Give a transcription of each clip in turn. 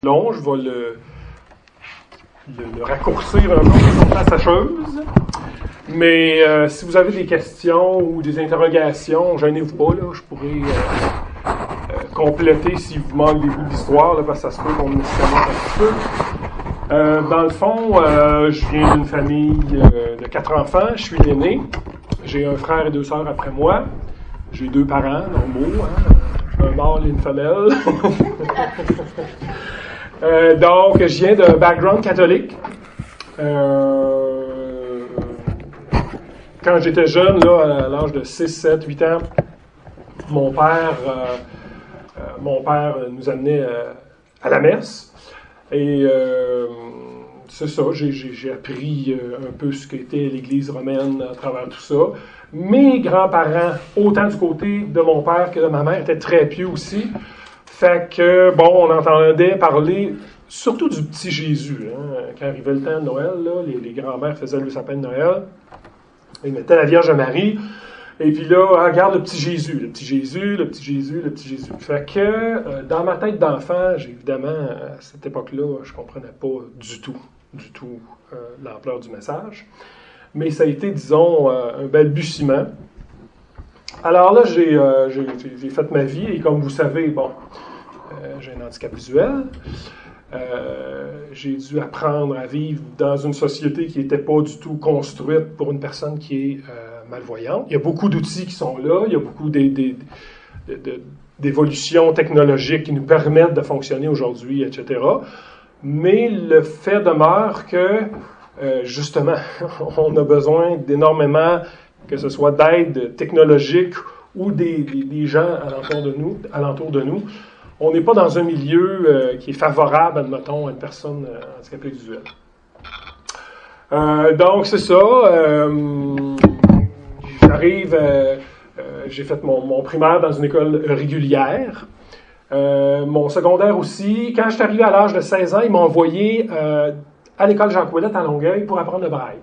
long, je vais le raccourcir un peu sur la sacheuse. Mais si vous avez des questions ou des interrogations, gênez-vous pas, là, je pourrais compléter si vous manque des bouts d'histoire, là, parce que ça se peut qu'on me commente un petit peu. Dans le fond, je viens d'une famille de 4 enfants, je suis l'aîné. J'ai un frère et 2 sœurs après moi. J'ai 2 parents normaux, un mâle et une femelle. Donc, je viens d'un background catholique. Quand j'étais jeune, là, à l'âge de 6, 7, 8 ans, mon père nous amenait à la messe. Et c'est ça, j'ai appris un peu ce qu'était l'Église romaine à travers tout ça. Mes grands-parents, autant du côté de mon père que de ma mère, étaient très pieux aussi. Fait que, bon, on entendait parler surtout du petit Jésus. Quand arrivait le temps de Noël, là, les grands-mères faisaient le sapin de Noël. Ils mettaient la Vierge Marie. Et puis là, regarde le petit Jésus, le petit Jésus, le petit Jésus, le petit Jésus. Fait que, dans ma tête d'enfant, évidemment, à cette époque-là, je comprenais pas du tout l'ampleur du message. Mais ça a été, disons, un balbutiement. Alors là, j'ai fait ma vie, et comme vous savez, bon, j'ai un handicap visuel. J'ai dû apprendre à vivre dans une société qui n'était pas du tout construite pour une personne qui est malvoyante. Il y a beaucoup d'outils qui sont là, il y a beaucoup d'évolutions technologiques qui nous permettent de fonctionner aujourd'hui, etc. Mais le fait demeure que, justement, on a besoin d'énormément, que ce soit d'aide technologique ou des gens alentour de nous. On n'est pas dans un milieu qui est favorable, admettons, à une personne handicapée visuelle. Donc, c'est ça. J'arrive, j'ai fait mon primaire dans une école régulière. Mon secondaire aussi. Quand je suis arrivé à l'âge de 16 ans, ils m'ont envoyé à l'école Jacques-Ouellette à Longueuil pour apprendre le braille.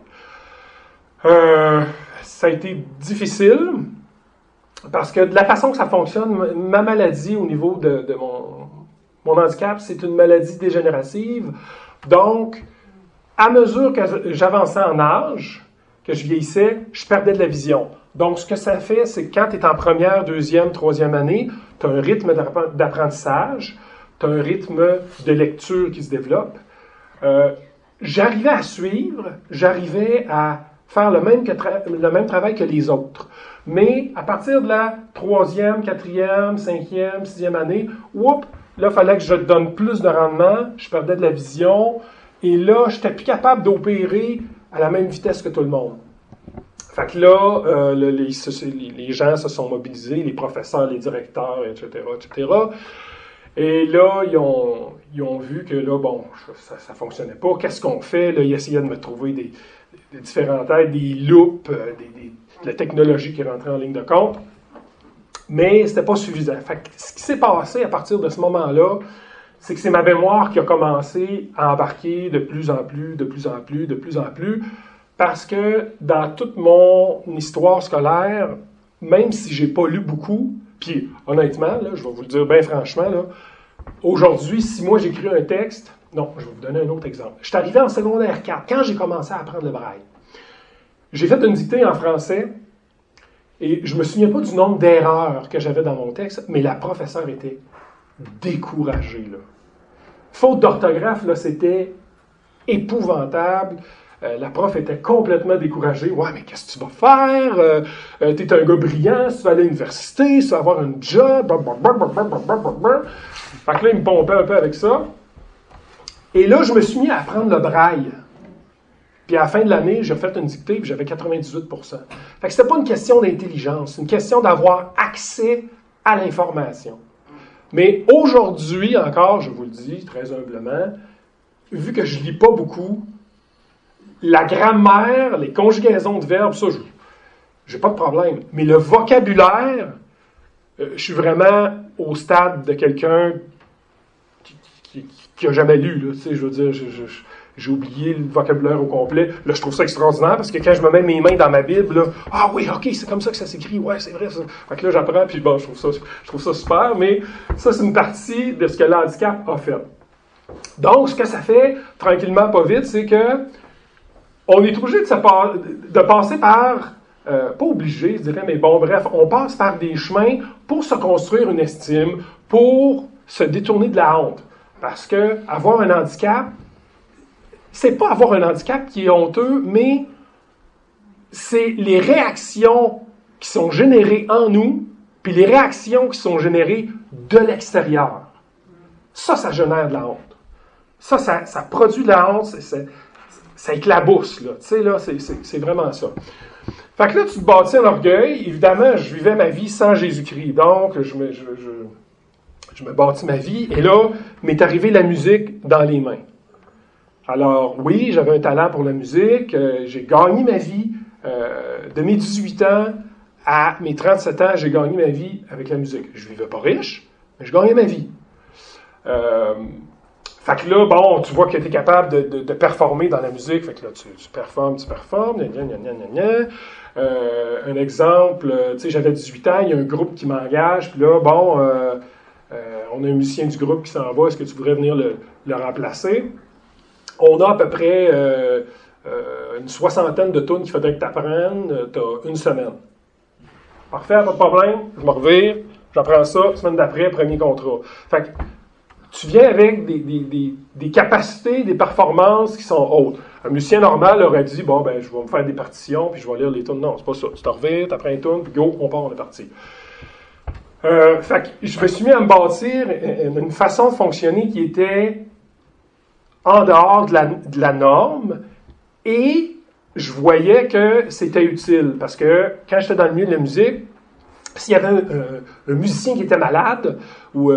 Ça a été difficile. Parce que de la façon que ça fonctionne, ma maladie au niveau de mon handicap, c'est une maladie dégénérative. Donc, à mesure que j'avançais en âge, que je vieillissais, je perdais de la vision. Donc, ce que ça fait, c'est que quand tu es en première, deuxième, troisième année, tu as un rythme d'apprentissage, tu as un rythme de lecture qui se développe. J'arrivais à suivre, j'arrivais à faire le même travail que les autres. Mais à partir de la 3e, 4e, 5e, 6e année, là, il fallait que je donne plus de rendement, je perdais de la vision, et là, je n'étais plus capable d'opérer à la même vitesse que tout le monde. Fait que là, les gens se sont mobilisés, les professeurs, les directeurs, etc., etc. Et là, ils ont vu que là, bon, ça ne fonctionnait pas. Qu'est-ce qu'on fait? Là, ils essayaient de me trouver des différentes aides, des loupes, de la technologie qui rentrait en ligne de compte. Mais c'était pas suffisant. Fait que ce qui s'est passé à partir de ce moment-là, c'est que c'est ma mémoire qui a commencé à embarquer de plus en plus, parce que dans toute mon histoire scolaire, même si j'ai pas lu beaucoup, puis honnêtement, là, je vais vous le dire bien franchement, là, aujourd'hui, si moi j'écris un texte, non, je vais vous donner un autre exemple. Je suis arrivé en secondaire 4, quand j'ai commencé à apprendre le braille. J'ai fait une dictée en français, et je me souviens pas du nombre d'erreurs que j'avais dans mon texte, mais la professeure était découragée, là. Faute d'orthographe, là, c'était épouvantable. La prof était complètement découragée. « Ouais, mais qu'est-ce que tu vas faire? T'es un gars brillant, si tu vas aller à l'université, si tu vas avoir un job. » Fait que là, il me pompait un peu avec ça. Et là, je me suis mis à apprendre le braille. Puis à la fin de l'année, j'ai fait une dictée, puis j'avais 98%. Fait que c'était pas une question d'intelligence, c'est une question d'avoir accès à l'information. Mais aujourd'hui encore, je vous le dis très humblement, vu que je lis pas beaucoup, la grammaire, les conjugaisons de verbes, ça, j'ai pas de problème. Mais le vocabulaire, je suis vraiment au stade de quelqu'un qui a jamais lu, là. Tu sais, je veux dire, j'ai oublié le vocabulaire au complet. Là, je trouve ça extraordinaire parce que quand je me mets mes mains dans ma Bible, là, ah oui, ok, c'est comme ça que ça s'écrit. Ouais, c'est vrai ça. Fait que là, j'apprends, puis bon, je trouve ça super. Mais ça, c'est une partie de ce que l'handicap a fait. Donc, ce que ça fait, tranquillement, pas vite, c'est que on est obligé de passer par, pas obligé, je dirais, mais bon, bref, on passe par des chemins pour se construire une estime, pour se détourner de la honte. Parce que avoir un handicap, c'est pas avoir un handicap qui est honteux, mais c'est les réactions qui sont générées en nous, puis les réactions qui sont générées de l'extérieur. Ça génère de la honte. Ça produit de la honte, ça éclabousse, là. Tu sais, là, c'est vraiment ça. Fait que là, tu te bâtis un orgueil. Évidemment, je vivais ma vie sans Jésus-Christ. Donc, je me bâtis ma vie. Et là, m'est arrivée la musique dans les mains. Alors, oui, j'avais un talent pour la musique. J'ai gagné ma vie. De mes 18 ans à mes 37 ans, j'ai gagné ma vie avec la musique. Je vivais pas riche, mais je gagnais ma vie. Fait que là, bon, tu vois que tu es capable de performer dans la musique. Fait que là, tu performes. Un exemple, tu sais, j'avais 18 ans, il y a un groupe qui m'engage, puis là, bon, on a un musicien du groupe qui s'en va, est-ce que tu voudrais venir le remplacer? On a à peu près une soixantaine de tunes qu'il faudrait que tu apprennes, tu as une semaine. Parfait, pas de problème, je me revire, j'apprends ça, semaine d'après, premier contrat. Fait que tu viens avec des capacités, des performances qui sont hautes. Un musicien normal aurait dit, bon, ben, je vais me faire des partitions, puis je vais lire les tunes. Non, c'est pas ça. Tu te revires, tu apprends une tune, puis go, on part, on est parti. Fait que je me suis mis à me bâtir une façon de fonctionner qui était en dehors de la norme, et je voyais que c'était utile, parce que quand j'étais dans le milieu de la musique, s'il y avait un musicien qui était malade, ou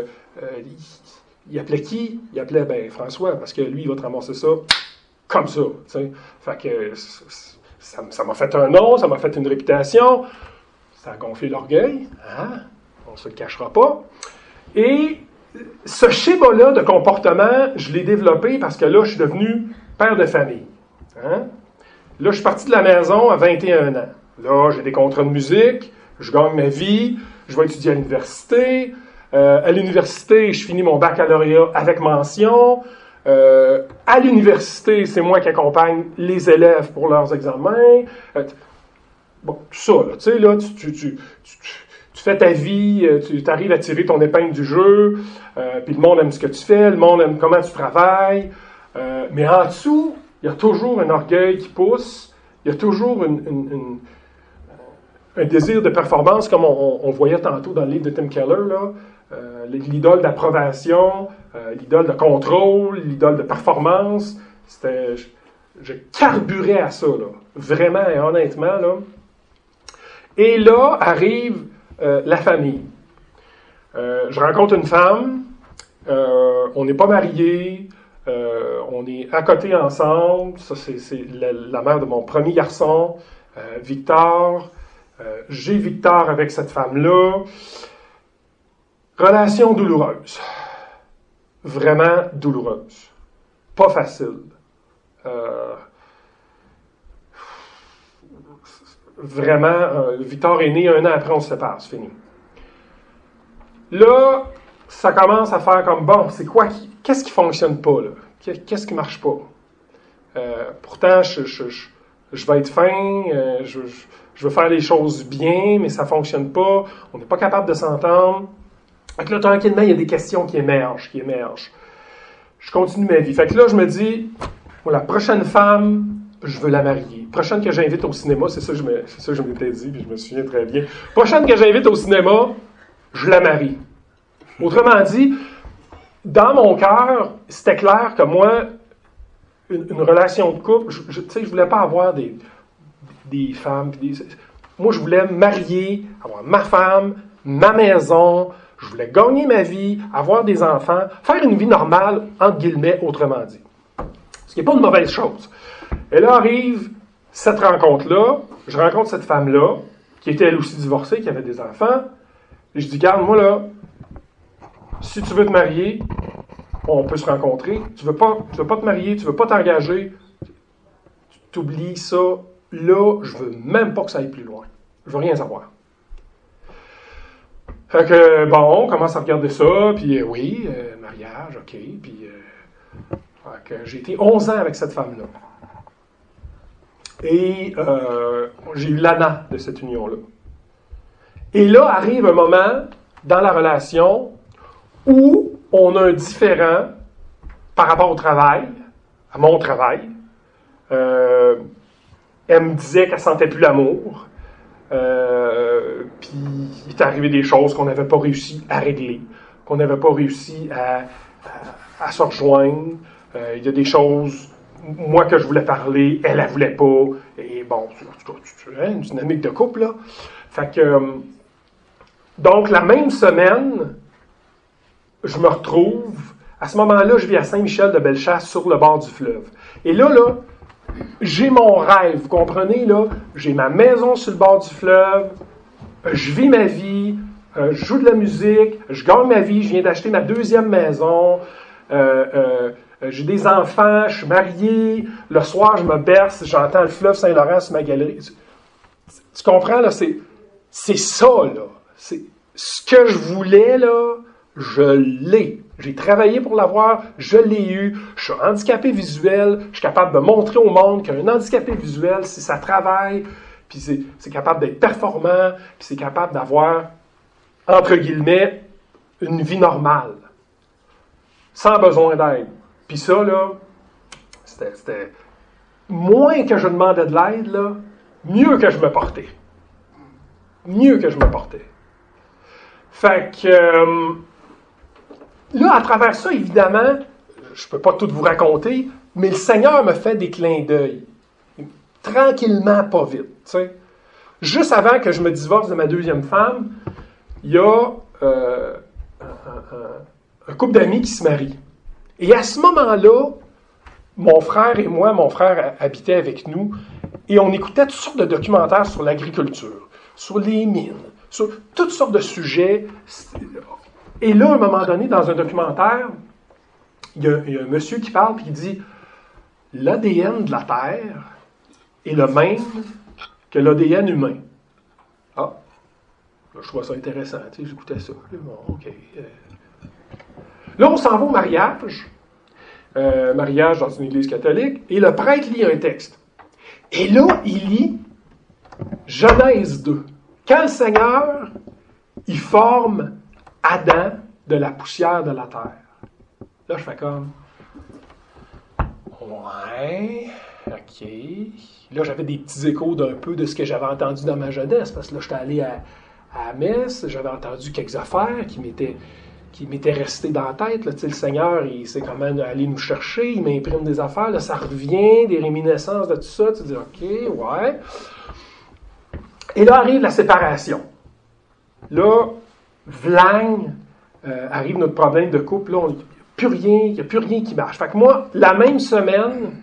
il appelait qui? Il appelait François, parce que lui, il va te ramasser ça comme ça. T'sais. Fait que ça m'a fait un nom, ça m'a fait une réputation, ça a gonflé l'orgueil, hein? On ne se le cachera pas. Et ce schéma-là de comportement, je l'ai développé parce que là, je suis devenu père de famille. Hein? Là, je suis parti de la maison à 21 ans. Là, j'ai des contrats de musique, je gagne ma vie, je vais étudier à l'université. À l'université, je finis mon baccalauréat avec mention. À l'université, c'est moi qui accompagne les élèves pour leurs examens. Bon, tout ça, là, tu sais, là, tu fais ta vie, tu arrives à tirer ton épingle du jeu, puis le monde aime ce que tu fais, le monde aime comment tu travailles, mais en dessous, il y a toujours un orgueil qui pousse, il y a toujours un désir de performance, comme on voyait tantôt dans le livre de Tim Keller, là, l'idole d'approbation, l'idole de contrôle, l'idole de performance. Je carburais à ça, là, vraiment et honnêtement. Là. Et là arrive la famille. Je rencontre une femme, on n'est pas mariés, on est à côté ensemble. Ça, c'est la mère de mon premier garçon, Victor. J'ai Victor avec cette femme-là. Relation douloureuse. Vraiment douloureuse. Pas facile. Vraiment, Victor est né 1 an après, on se sépare, c'est fini. Là, ça commence à faire comme, bon, c'est quoi, qu'est-ce qui fonctionne pas, là? Qu'est-ce qui marche pas? Pourtant, je vais être fin, je veux faire les choses bien, mais ça fonctionne pas, on n'est pas capable de s'entendre. Fait que là, tranquillement, il y a des questions qui émergent. Je continue ma vie. Fait que là, je me dis, la prochaine femme, je veux la marier. Prochaine que j'invite au cinéma, c'est ça que je m'étais dit, puis je me souviens très bien. Prochaine que j'invite au cinéma, je la marie. Autrement dit, dans mon cœur, c'était clair que moi, une relation de couple, je voulais pas avoir des femmes. Moi, je voulais me marier, avoir ma femme, ma maison. Je voulais gagner ma vie, avoir des enfants, faire une vie normale, entre guillemets, autrement dit. Ce qui n'est pas une mauvaise chose. Et là arrive cette rencontre-là. Je rencontre cette femme-là, qui était elle aussi divorcée, qui avait des enfants. Et je dis, regarde, moi là, si tu veux te marier, on peut se rencontrer. Tu veux pas te marier, tu veux pas t'engager, tu oublies ça. Là, je veux même pas que ça aille plus loin. Je veux rien savoir. Fait que, bon, on commence à regarder ça, puis oui, mariage, OK, puis J'ai été 11 ans avec cette femme-là. Et j'ai eu l'ANA de cette union-là. Et là arrive un moment dans la relation où on a un différend par rapport au travail, à mon travail. Elle me disait qu'elle sentait plus l'amour. Puis il est arrivé des choses qu'on n'avait pas réussi à régler, qu'on n'avait pas réussi à se rejoindre. Il y a des choses, moi, que je voulais parler, elle ne voulait pas. Et bon, une dynamique de couple, là. Fait que, donc, la même semaine, je me retrouve, à ce moment-là, je vis à Saint-Michel-de-Bellechasse, sur le bord du fleuve. Et là, j'ai mon rêve, vous comprenez, là? J'ai ma maison sur le bord du fleuve, je vis ma vie, je joue de la musique, je gagne ma vie, je viens d'acheter ma 2e maison, j'ai des enfants, je suis marié, le soir, je me berce, j'entends le fleuve Saint-Laurent sur ma galerie. Tu comprends, là? C'est ça, là. C'est ce que je voulais, là, je l'ai. J'ai travaillé pour l'avoir, je l'ai eu. Je suis handicapé visuel, je suis capable de montrer au monde qu'un handicapé visuel, si ça travaille, puis c'est capable d'être performant, puis c'est capable d'avoir, entre guillemets, une vie normale, sans besoin d'aide. Puis ça, là, c'était moins que je demandais de l'aide, là, mieux que je me portais. Mieux que je me portais. Fait que, là, à travers ça, évidemment, je ne peux pas tout vous raconter, mais le Seigneur me fait des clins d'œil. Tranquillement, pas vite. T'sais. Juste avant que je me divorce de ma 2e femme, il y a un couple d'amis qui se marie. Et à ce moment-là, mon frère et moi, mon frère habitait avec nous, et on écoutait toutes sortes de documentaires sur l'agriculture, sur les mines, sur toutes sortes de sujets. Et là, à un moment donné, dans un documentaire, il y a un monsieur qui parle et qui dit « L'ADN de la Terre est le même que l'ADN humain. » Ah, là, je trouve ça intéressant, tu sais, j'écoutais ça. Bon, OK. Là, on s'en va au mariage. Mariage dans une église catholique. Et le prêtre lit un texte. Et là, il lit Genèse 2. Quand le Seigneur, il forme Adam de la poussière de la terre. Là, je fais comme... Ouais, OK. Là, j'avais des petits échos d'un peu de ce que j'avais entendu dans ma jeunesse, parce que là, j'étais allé à la messe, j'avais entendu quelques affaires qui m'étaient restées dans la tête. Là. Le Seigneur, il sait comment aller nous chercher, il m'imprime des affaires, là, ça revient, des réminiscences de tout ça. Tu dis, OK, ouais. Et là arrive la séparation. Là, vlang, arrive notre problème de couple. Là, il n'y a plus rien qui marche. Fait que moi, la même semaine,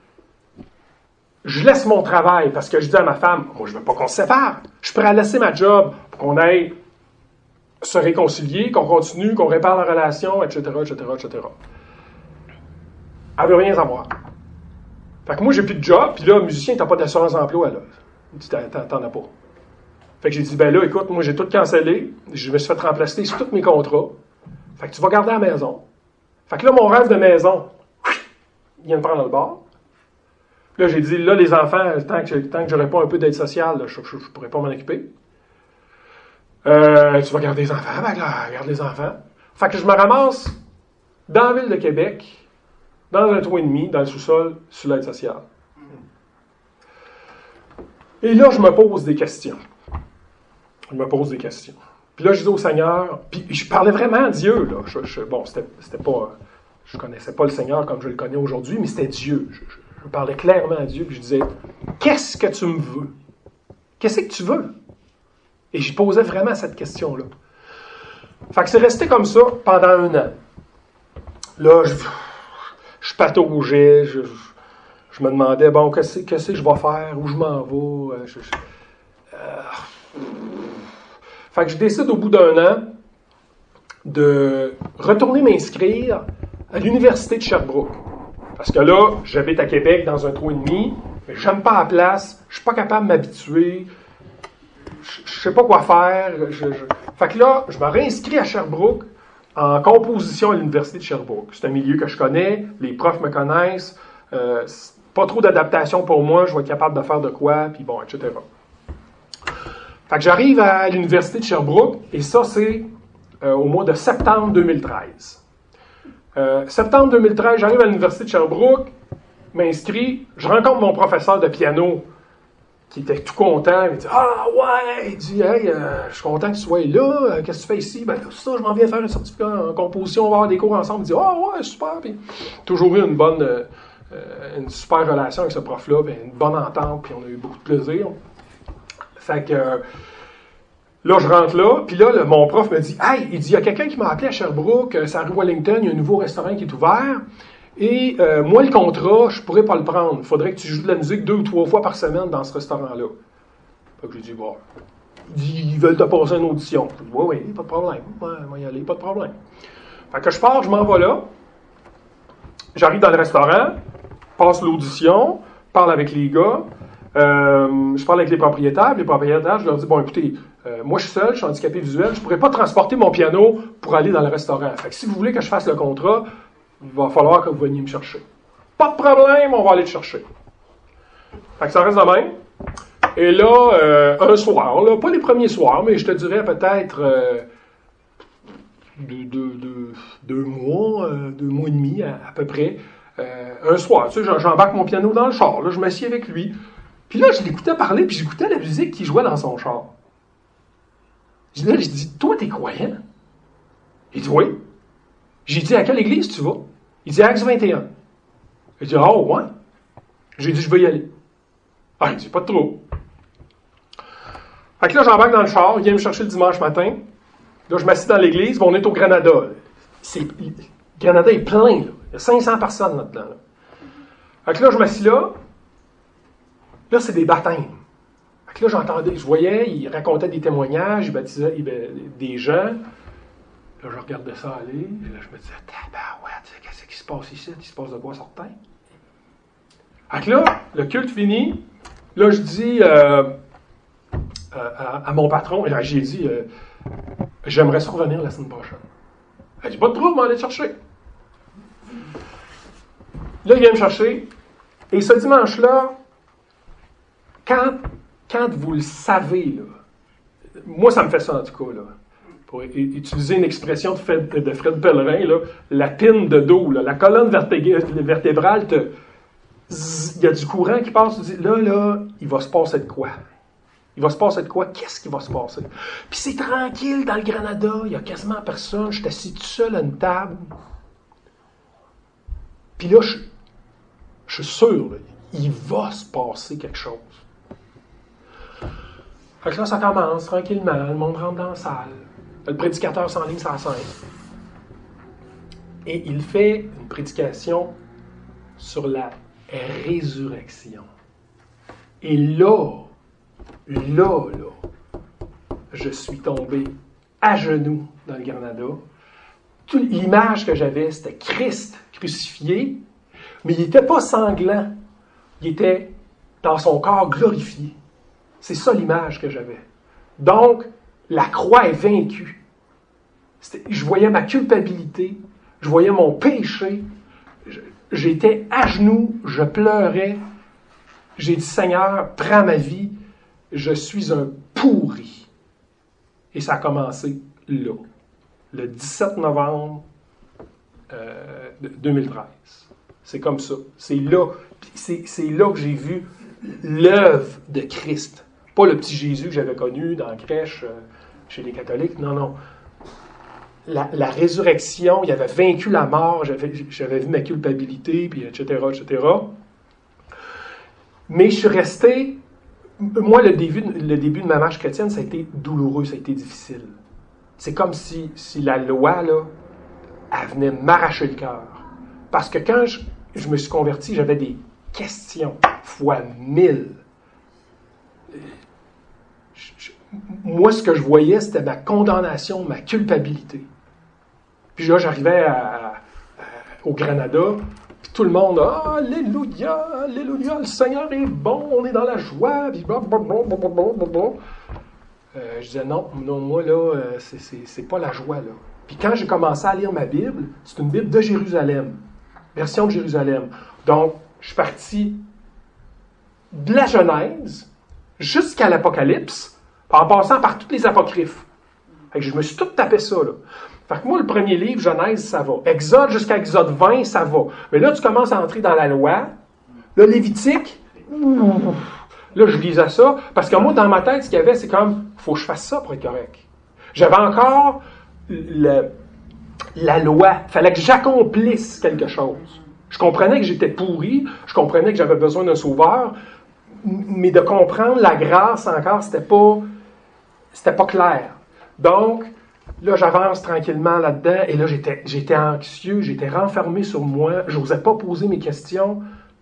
je laisse mon travail parce que je dis à ma femme, moi, je ne veux pas qu'on se sépare. Je suis prêt à laisser ma job pour qu'on aille se réconcilier, qu'on continue, qu'on répare la relation, etc., etc., etc. Elle ne veut rien savoir. Fait que moi, j'ai plus de job, puis là, le musicien, t'as pas d'assurance d'emploi, là. Il dit, t'en as pas. Fait que j'ai dit, ben là, écoute, moi, j'ai tout cancellé, je me suis fait remplacer sur tous mes contrats. Fait que tu vas garder à la maison. Fait que là, mon rêve de maison, il vient de prendre le bord. Là, j'ai dit, là, les enfants, tant que j'aurais pas un peu d'aide sociale, là, je pourrais pas m'en occuper. Tu vas garder les enfants? Ben là, garde les enfants. Fait que je me ramasse dans la ville de Québec, dans un toit et demi, dans le sous-sol, sur l'aide sociale. Et là, je me pose des questions. Puis là, je dis au Seigneur, puis je parlais vraiment à Dieu, là. C'était pas... Je connaissais pas le Seigneur comme je le connais aujourd'hui, mais c'était Dieu. Je parlais clairement à Dieu, puis je disais, qu'est-ce que tu me veux? Qu'est-ce que tu veux? Et j'y posais vraiment cette question-là. Fait que c'est resté comme ça pendant 1 an. Là, je pataugeais, je me demandais, bon, qu'est-ce que je vais faire, où je m'en vais. Fait que je décide au bout d'1 an de retourner m'inscrire à l'université de Sherbrooke. Parce que là, j'habite à Québec dans un trou et demi, mais j'aime pas la place, je suis pas capable de m'habituer, je sais pas quoi faire. Fait que là, je me réinscris à Sherbrooke en composition à l'Université de Sherbrooke. C'est un milieu que je connais, les profs me connaissent, pas trop d'adaptation pour moi, je vais être capable de faire de quoi, puis bon, etc. Fait que j'arrive à l'Université de Sherbrooke, et ça, c'est au mois de septembre 2013. Septembre 2013, j'arrive à l'Université de Sherbrooke, m'inscris, je rencontre mon professeur de piano, qui était tout content. Il dit « Ah ouais! » Il dit « Hey, je suis content que tu sois là. Qu'est-ce que tu fais ici? » Ben, ça, je m'en viens faire un certificat en composition, on va avoir des cours ensemble. Il dit « Ah ouais, super! » Puis, toujours eu une super relation avec ce prof-là, puis une bonne entente, puis on a eu beaucoup de plaisir. Fait que là, je rentre là, puis là, mon prof me dit « Hey! » Il dit « Il y a quelqu'un qui m'a appelé à Sherbrooke, c'est à rue Wellington, il y a un nouveau restaurant qui est ouvert. Et moi, le contrat, je pourrais pas le prendre. Il faudrait que tu joues de la musique 2 ou 3 fois par semaine dans ce restaurant-là. » Fait que j'ai dit, bon, ils veulent te passer une audition. Je dis, oui, pas de problème. On va y aller, pas de problème. Fait que je pars, je m'en vais là. J'arrive dans le restaurant, passe l'audition, parle avec les gars. Je parle avec les propriétaires. Les propriétaires, je leur dis, bon, écoutez, moi, je suis seul, je suis handicapé visuel, je pourrais pas transporter mon piano pour aller dans le restaurant. Fait que si vous voulez que je fasse le contrat, il va falloir que vous veniez me chercher. Pas de problème, on va aller te chercher. Fait que ça reste de même. Et là, un soir, là, pas les premiers soirs, mais je te dirais peut-être 2 mois, 2 mois et demi à peu près. Un soir, tu sais, j'embarque mon piano dans le char, là, je m'assieds avec lui. Puis là, je l'écoutais parler, puis j'écoutais la musique qu'il jouait dans son char. Je dis, toi, t'es croyant? Il dit, oui. J'ai dit, à quelle église tu vas? Il dit, Acts 21. Il dit, oh, ouais. J'ai dit, je vais y aller. Ah, il dit, pas de trop. Fait que là, j'embarque dans le char, il vient me chercher le dimanche matin. Là, je m'assieds dans l'église, on est au Granada. Le Granada est plein, là. Il y a 500 personnes là-dedans. Là. Fait que là, je m'assieds là. Là, c'est des baptêmes. Fait que là, j'entendais, je voyais, il racontait des témoignages, il baptisait des gens. Là, je regardais ça aller. Là, je me disais, tabarouette, qu'est-ce qui se passe ici? Il se passe de quoi certain? Fait que là, le culte fini. Là, je dis à mon patron, j'ai dit, j'aimerais ça revenir la semaine prochaine. Elle dit, pas de trouble, on va aller te chercher. Là, il vient me chercher. Et ce dimanche-là, quand vous le savez, là, moi, ça me fait ça en tout cas, là, pour utiliser une expression de Fred Pellerin, là, la pine de dos, là, la colonne vertébrale, il y a du courant qui passe, tu dis, là, il va se passer de quoi? Il va se passer de quoi? Qu'est-ce qui va se passer? Puis c'est tranquille dans le Granada, il n'y a quasiment personne, je suis assis tout seul à une table. Puis là, je suis sûr, là, il va se passer quelque chose. Fait que là, ça commence tranquillement, le monde rentre dans la salle, le prédicateur s'enligne sur la scène. Et il fait une prédication sur la résurrection. Et là, je suis tombé à genoux dans le Granada. L'image que j'avais, c'était Christ crucifié, mais il n'était pas sanglant. Il était dans son corps glorifié. C'est ça l'image que j'avais. Donc, la croix est vaincue. Je voyais ma culpabilité, je voyais mon péché, j'étais à genoux, je pleurais. J'ai dit, Seigneur, prends ma vie, je suis un pourri. Et ça a commencé là, le 17 novembre 2013. C'est comme ça. C'est là que j'ai vu l'œuvre de Christ. Pas le petit Jésus que j'avais connu dans la crèche chez les catholiques. Non. La résurrection, il avait vaincu la mort, j'avais vu ma culpabilité, puis etc. Mais je suis resté... Moi, le début de ma marche chrétienne, ça a été douloureux, ça a été difficile. C'est comme si la loi, là, elle venait m'arracher le cœur. Parce que quand je me suis converti, j'avais des questions fois 1000. Moi, ce que je voyais, c'était ma condamnation, ma culpabilité. Puis là, j'arrivais au Granada, puis tout le monde, « Alléluia, Alléluia, le Seigneur est bon, on est dans la joie, puis blablabla. Je disais, non, moi, là, c'est pas la joie, là. Puis quand j'ai commencé à lire ma Bible, c'est une Bible de Jérusalem, version de Jérusalem. Donc, je suis parti de la Genèse jusqu'à l'Apocalypse, en passant par tous les apocryphes. Fait que je me suis tout tapé ça, là. Fait que moi, le premier livre, Genèse, ça va. Exode jusqu'à Exode 20, ça va. Mais là, tu commences à entrer dans la loi. Le Lévitique, là, je lisais ça, parce que moi, dans ma tête, ce qu'il y avait, c'est comme, faut que je fasse ça pour être correct. J'avais encore la loi. Il fallait que j'accomplisse quelque chose. Je comprenais que j'étais pourri, je comprenais que j'avais besoin d'un sauveur, mais de comprendre la grâce encore, c'était pas clair. Donc, là, j'avance tranquillement là-dedans, et là, j'étais anxieux, j'étais renfermé sur moi, je n'osais pas poser mes questions,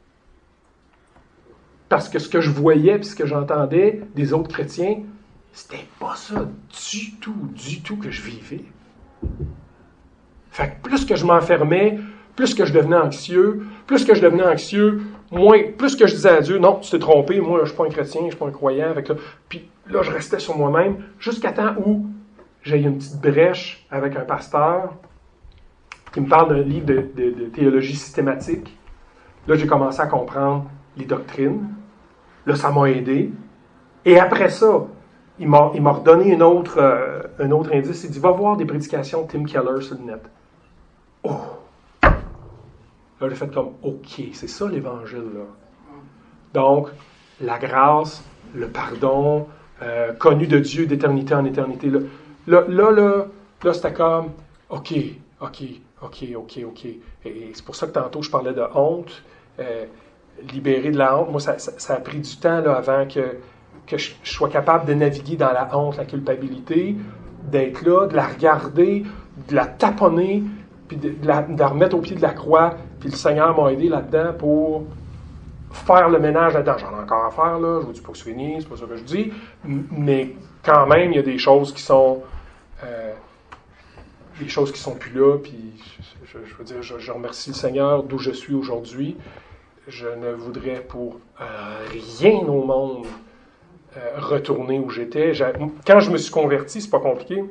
parce que ce que je voyais et ce que j'entendais des autres chrétiens, c'était pas ça du tout que je vivais. Fait que plus que je m'enfermais, plus que je devenais anxieux, plus que je disais à Dieu, non, tu t'es trompé, moi, là, je ne suis pas un chrétien, je ne suis pas un croyant. Puis là, je restais sur moi-même, jusqu'à temps où j'ai eu une petite brèche avec un pasteur qui me parle d'un livre de théologie systématique. Là, j'ai commencé à comprendre les doctrines. Là, ça m'a aidé. Et après ça, il m'a redonné un autre indice. Il dit, va voir des prédications de Tim Keller sur le net. Oh! Là, j'ai fait comme, OK, c'est ça l'Évangile, là. Donc, la grâce, le pardon, connu de Dieu d'éternité en éternité. Là, c'était comme, OK. Et c'est pour ça que tantôt, je parlais de honte, libéré de la honte. Moi, ça a pris du temps là, avant que je sois capable de naviguer dans la honte, la culpabilité, d'être là, de la regarder, de la taponner, puis de la remettre au pied de la croix. Puis le Seigneur m'a aidé là-dedans pour faire le ménage là-dedans. J'en ai encore à faire, là. Je vous dis pas que c'est fini, c'est pas ça que je dis. Mais quand même, il y a des choses qui sont plus là. Puis je veux dire, je remercie le Seigneur d'où je suis aujourd'hui. Je ne voudrais pour rien au monde retourner où j'étais. Quand je me suis converti, c'est pas compliqué.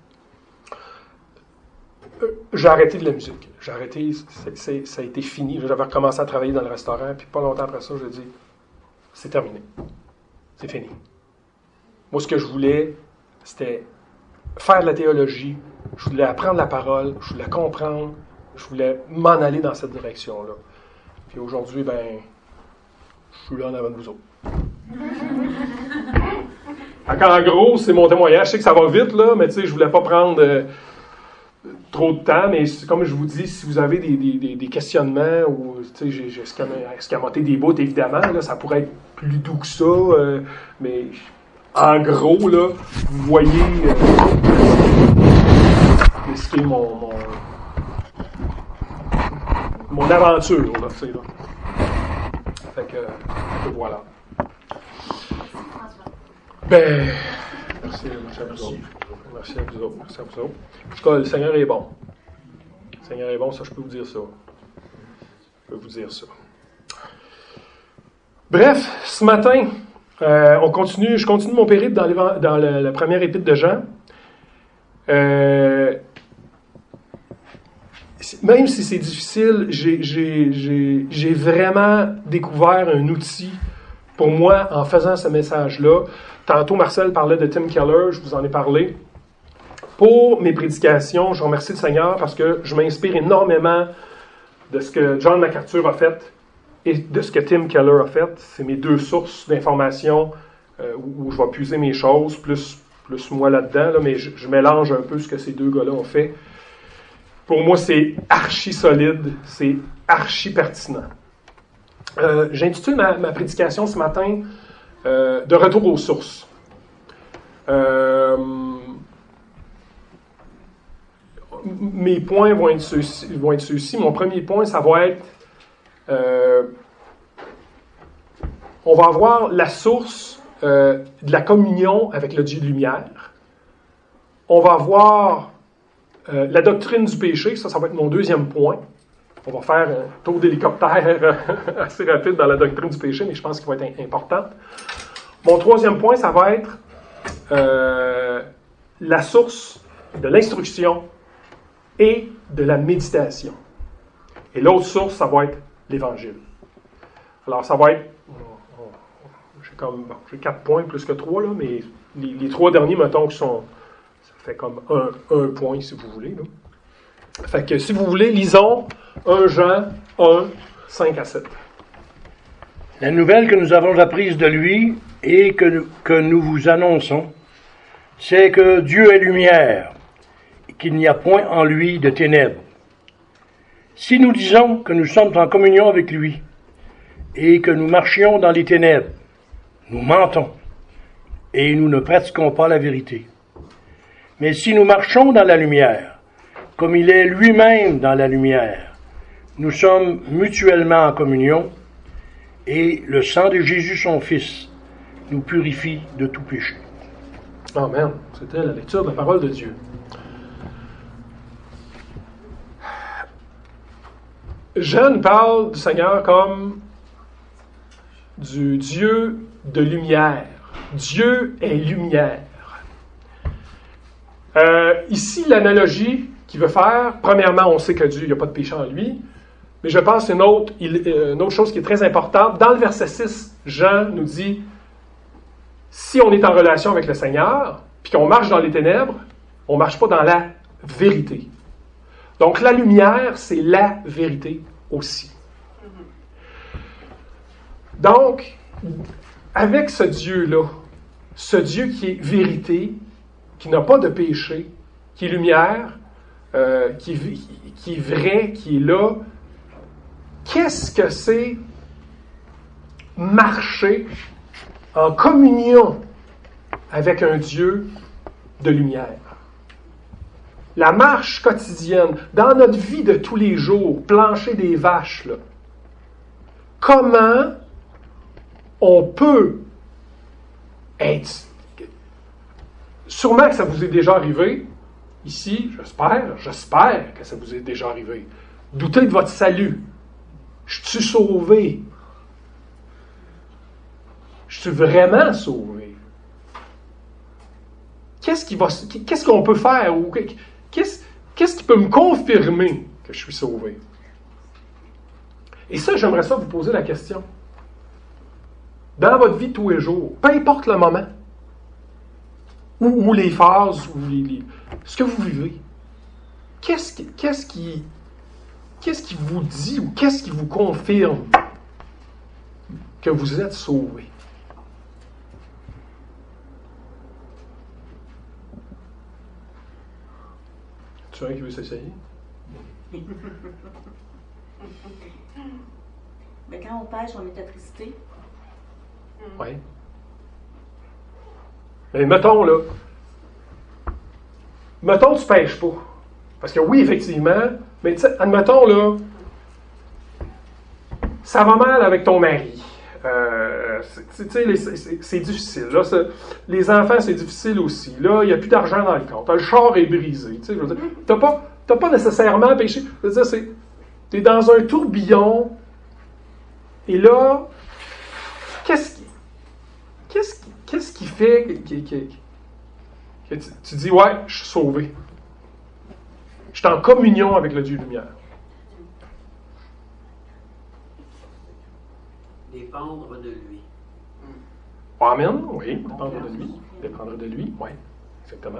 J'ai arrêté de la musique. J'ai arrêté, ça a été fini. J'avais recommencé à travailler dans le restaurant, puis pas longtemps après ça, j'ai dit, c'est terminé. C'est fini. Moi, ce que je voulais, c'était faire de la théologie. Je voulais apprendre la parole, je voulais comprendre, je voulais m'en aller dans cette direction-là. Puis aujourd'hui, je suis là en avant de vous autres. En gros, c'est mon témoignage. Je sais que ça va vite, là, mais tu sais, je voulais pas prendre trop de temps, mais comme je vous dis, si vous avez des questionnements ou j'ai escamoté des bouts, évidemment, là, ça pourrait être plus doux que ça, mais en gros, là, vous voyez ce qui est mon aventure, là, tu sais, là. Fait que voilà. Merci à vous autres. Merci à vous autres. En tout cas, le Seigneur est bon. Le Seigneur est bon, ça, je peux vous dire ça. Bref, ce matin, je continue mon périple dans la première épître de Jean. Même si c'est difficile, j'ai vraiment découvert un outil pour moi en faisant ce message-là. Tantôt, Marcel parlait de Tim Keller, je vous en ai parlé. Pour mes prédications, je remercie le Seigneur parce que je m'inspire énormément de ce que John MacArthur a fait et de ce que Tim Keller a fait. C'est mes deux sources d'informations où je vais puiser mes choses, plus moi là-dedans, là, mais je mélange un peu ce que ces deux gars-là ont fait. Pour moi, c'est archi solide, c'est archi pertinent. J'intitule ma prédication ce matin de retour aux sources. Mes points vont être ceux-ci. Mon premier point, ça va être on va avoir la source de la communion avec le Dieu de lumière. On va avoir la doctrine du péché. Ça va être mon deuxième point. On va faire un tour d'hélicoptère assez rapide dans la doctrine du péché, mais je pense qu'il va être important. Mon troisième point, ça va être la source de l'instruction et de la méditation. Et l'autre source, ça va être l'Évangile. Alors, ça va être... J'ai 4 points plus que 3, là, mais les 3 derniers, mettons, ça fait comme un point, si vous voulez. Là. Fait que, si vous voulez, lisons 1 Jean 1, 5 à 7. La nouvelle que nous avons apprise de lui et que nous vous annonçons, c'est que Dieu est lumière, et qu'il n'y a point en lui de ténèbres. Si nous disons que nous sommes en communion avec lui et que nous marchions dans les ténèbres, nous mentons et nous ne pratiquons pas la vérité. Mais si nous marchons dans la lumière, comme il est lui-même dans la lumière, nous sommes mutuellement en communion et le sang de Jésus, son Fils, nous purifie de tout péché. Amen. C'était la lecture de la parole de Dieu. Jean nous parle du Seigneur comme du Dieu de lumière. Dieu est lumière. Ici, l'analogie qu'il veut faire, premièrement, on sait que Dieu, il n'y a pas de péché en lui, mais je pense une autre chose qui est très importante. Dans le verset 6, Jean nous dit, si on est en relation avec le Seigneur, puis qu'on marche dans les ténèbres, on ne marche pas dans la vérité. Donc, la lumière, c'est la vérité aussi. Donc, avec ce Dieu-là, ce Dieu qui est vérité, qui n'a pas de péché, qui est lumière, qui est vrai, qui est là, qu'est-ce que c'est marcher en communion avec un Dieu de lumière? La marche quotidienne, dans notre vie de tous les jours, plancher des vaches, là, comment on peut être... Sûrement que ça vous est déjà arrivé, ici, j'espère que ça vous est déjà arrivé. Doutez de votre salut. Je suis sauvé. Je suis vraiment sauvé. Qu'est-ce qu'on peut faire? Ou qu'est-ce qui peut me confirmer que je suis sauvé? Et ça, j'aimerais ça vous poser la question. Dans votre vie de tous les jours, peu importe le moment, ou les phases, ou ce que vous vivez, qu'est-ce qui vous dit ou qu'est-ce qui vous confirme que vous êtes sauvé? Tu as un qui veut s'essayer? Mais quand on pêche, on est attristé. Oui. Mais mettons, tu ne pêches pas. Parce que oui, effectivement, mais admettons, là, ça va mal avec ton mari. C'est difficile. Là, les enfants, c'est difficile aussi. Là, il n'y a plus d'argent dans le compte. Le char est brisé. Tu n'as pas nécessairement péché. Je veux dire, tu es dans un tourbillon. Et là, qu'est-ce qui fait que tu dis, ouais, je suis sauvé. Je suis en communion avec le Dieu lumière. Dépendre de lui. Amen, oui, dépendre de lui. Dépendre de lui, oui, exactement.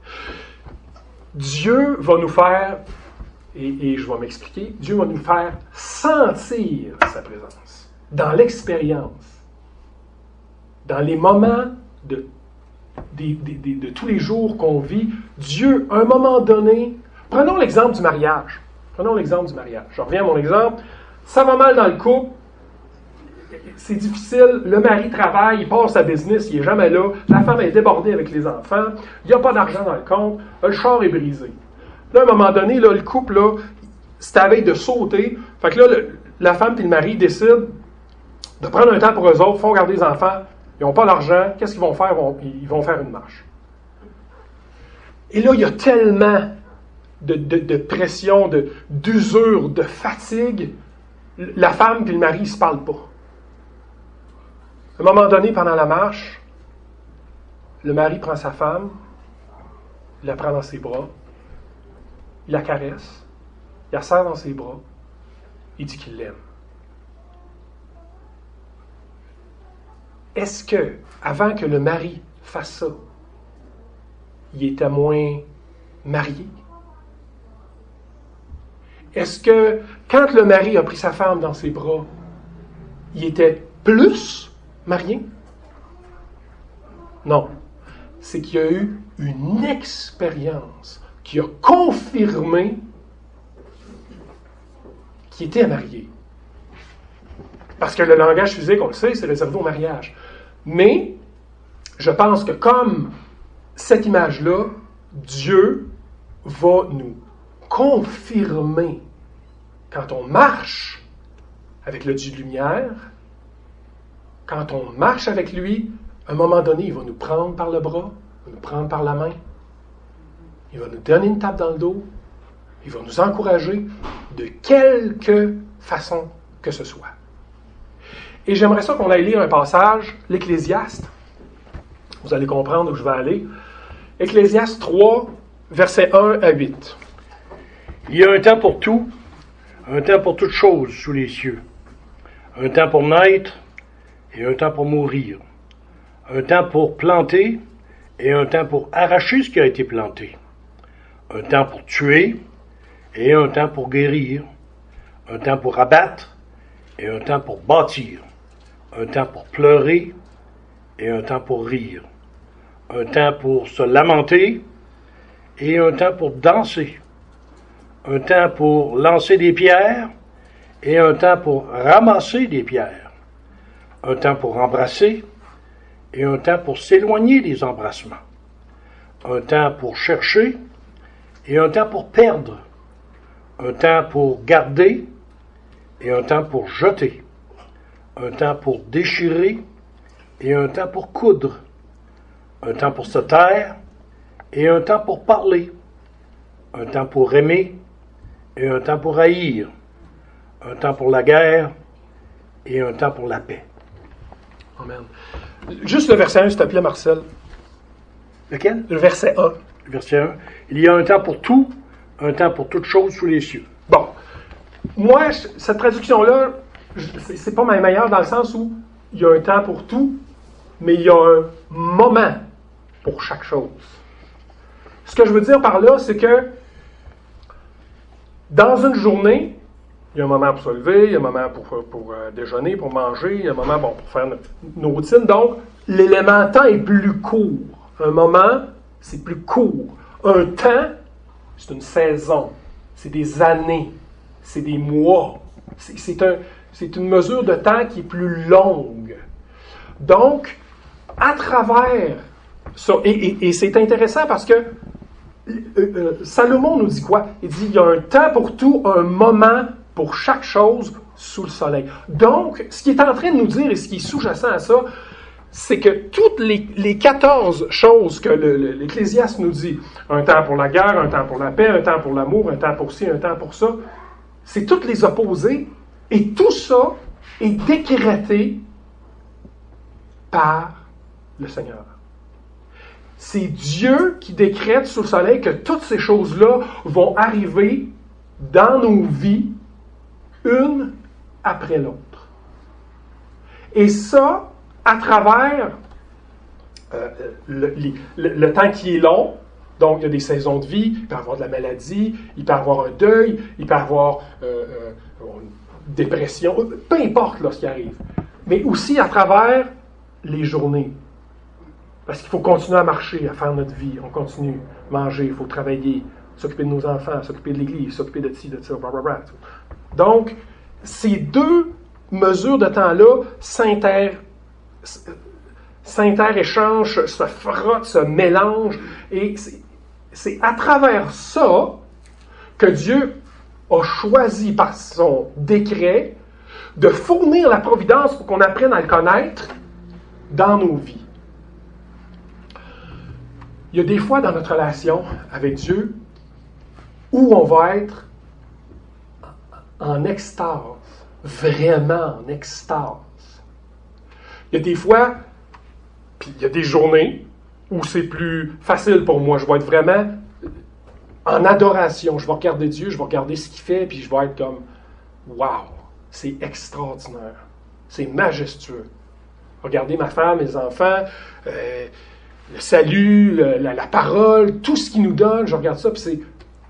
Dieu va nous faire, et je vais m'expliquer, Dieu va nous faire sentir sa présence dans l'expérience, dans les moments de tous les jours qu'on vit. Dieu, à un moment donné, prenons l'exemple du mariage. Je reviens à mon exemple. Ça va mal dans le couple. C'est difficile. Le mari travaille, il passe sa business, il n'est jamais là. La femme est débordée avec les enfants. Il n'y a pas d'argent dans le compte. Le char est brisé. Là, à un moment donné, là, le couple, là, c'est à la veille de sauter. Fait que là, la femme et le mari décident de prendre un temps pour eux autres, font garder les enfants. Ils n'ont pas d'argent. Qu'est-ce qu'ils vont faire? Ils vont faire une marche. Et là, il y a tellement de pression, d'usure, de fatigue. La femme et le mari ne se parlent pas. À un moment donné, pendant la marche, le mari prend sa femme, il la prend dans ses bras, il la caresse, il la serre dans ses bras, il dit qu'il l'aime. Est-ce que, avant que le mari fasse ça, il était moins marié? Est-ce que, quand le mari a pris sa femme dans ses bras, il était plus marié? Non. C'est qu'il y a eu une expérience qui a confirmé qu'il était marié. Parce que le langage physique, on le sait, c'est réservé au mariage. Mais, je pense que comme cette image-là, Dieu va nous confirmer quand on marche avec le Dieu de lumière, quand on marche avec lui, à un moment donné, il va nous prendre par le bras, il va nous prendre par la main, il va nous donner une tape dans le dos, il va nous encourager de quelque façon que ce soit. Et j'aimerais ça qu'on aille lire un passage, l'Ecclésiaste. Vous allez comprendre où je vais aller. Ecclésiaste 3, versets 1 à 8. Il y a un temps pour tout, un temps pour toutes choses sous les cieux. Un temps pour naître et un temps pour mourir. Un temps pour planter et un temps pour arracher ce qui a été planté. Un temps pour tuer et un temps pour guérir. Un temps pour abattre et un temps pour bâtir. Un temps pour pleurer et un temps pour rire. Un temps pour se lamenter et un temps pour danser. Un temps pour lancer des pierres et un temps pour ramasser des pierres. Un temps pour embrasser et un temps pour s'éloigner des embrassements. Un temps pour chercher et un temps pour perdre. Un temps pour garder et un temps pour jeter. Un temps pour déchirer et un temps pour coudre. Un temps pour se taire et un temps pour parler. Un temps pour aimer et un temps pour haïr. Un temps pour la guerre et un temps pour la paix. Amen. Juste le verset 1, s'il te plaît, Marcel. Lequel? Le verset 1. Le verset 1. Il y a un temps pour tout, un temps pour toutes choses sous les cieux. Bon. Moi, cette traduction-là, c'est pas ma meilleure dans le sens où il y a un temps pour tout, mais il y a un moment pour chaque chose. Ce que je veux dire par là, c'est que dans une journée, il y a un moment pour se lever, il y a un moment pour déjeuner, pour manger, il y a un moment pour faire nos routines. Donc, l'élément temps est plus court. Un moment, c'est plus court. Un temps, c'est une saison. C'est des années. C'est des mois. C'est une mesure de temps qui est plus longue. Donc, à travers ça, et c'est intéressant parce que Salomon nous dit quoi? Il dit, il y a un temps pour tout, un moment pour chaque chose sous le soleil. Donc, ce qu'il est en train de nous dire et ce qui est sous-jacent à ça, c'est que toutes les 14 choses que l'Ecclésiaste nous dit, un temps pour la guerre, un temps pour la paix, un temps pour l'amour, un temps pour ci, un temps pour ça, c'est toutes les opposés, et tout ça est décrété par le Seigneur. C'est Dieu qui décrète sous le soleil que toutes ces choses-là vont arriver dans nos vies, une après l'autre. Et ça, à travers le temps qui est long, donc il y a des saisons de vie, il peut y avoir de la maladie, il peut y avoir un deuil, il peut y avoir une dépression, peu importe là, ce qui arrive. Mais aussi à travers les journées. Parce qu'il faut continuer à marcher, à faire notre vie. On continue à manger, il faut travailler, s'occuper de nos enfants, s'occuper de l'Église, s'occuper de ci, de ça, blablabla. Donc, ces deux mesures de temps-là s'inter-échangent, se frottent, se mélangent. Et c'est à travers ça que Dieu a choisi par son décret de fournir la providence pour qu'on apprenne à le connaître dans nos vies. Il y a des fois dans notre relation avec Dieu où on va être en extase, vraiment en extase. Il y a des fois, puis il y a des journées où c'est plus facile pour moi. Je vais être vraiment en adoration. Je vais regarder Dieu, je vais regarder ce qu'il fait, puis je vais être comme, wow, c'est extraordinaire, c'est majestueux. Regardez ma femme, mes enfants, le salut, la parole, tout ce qu'il nous donne, je regarde ça, puis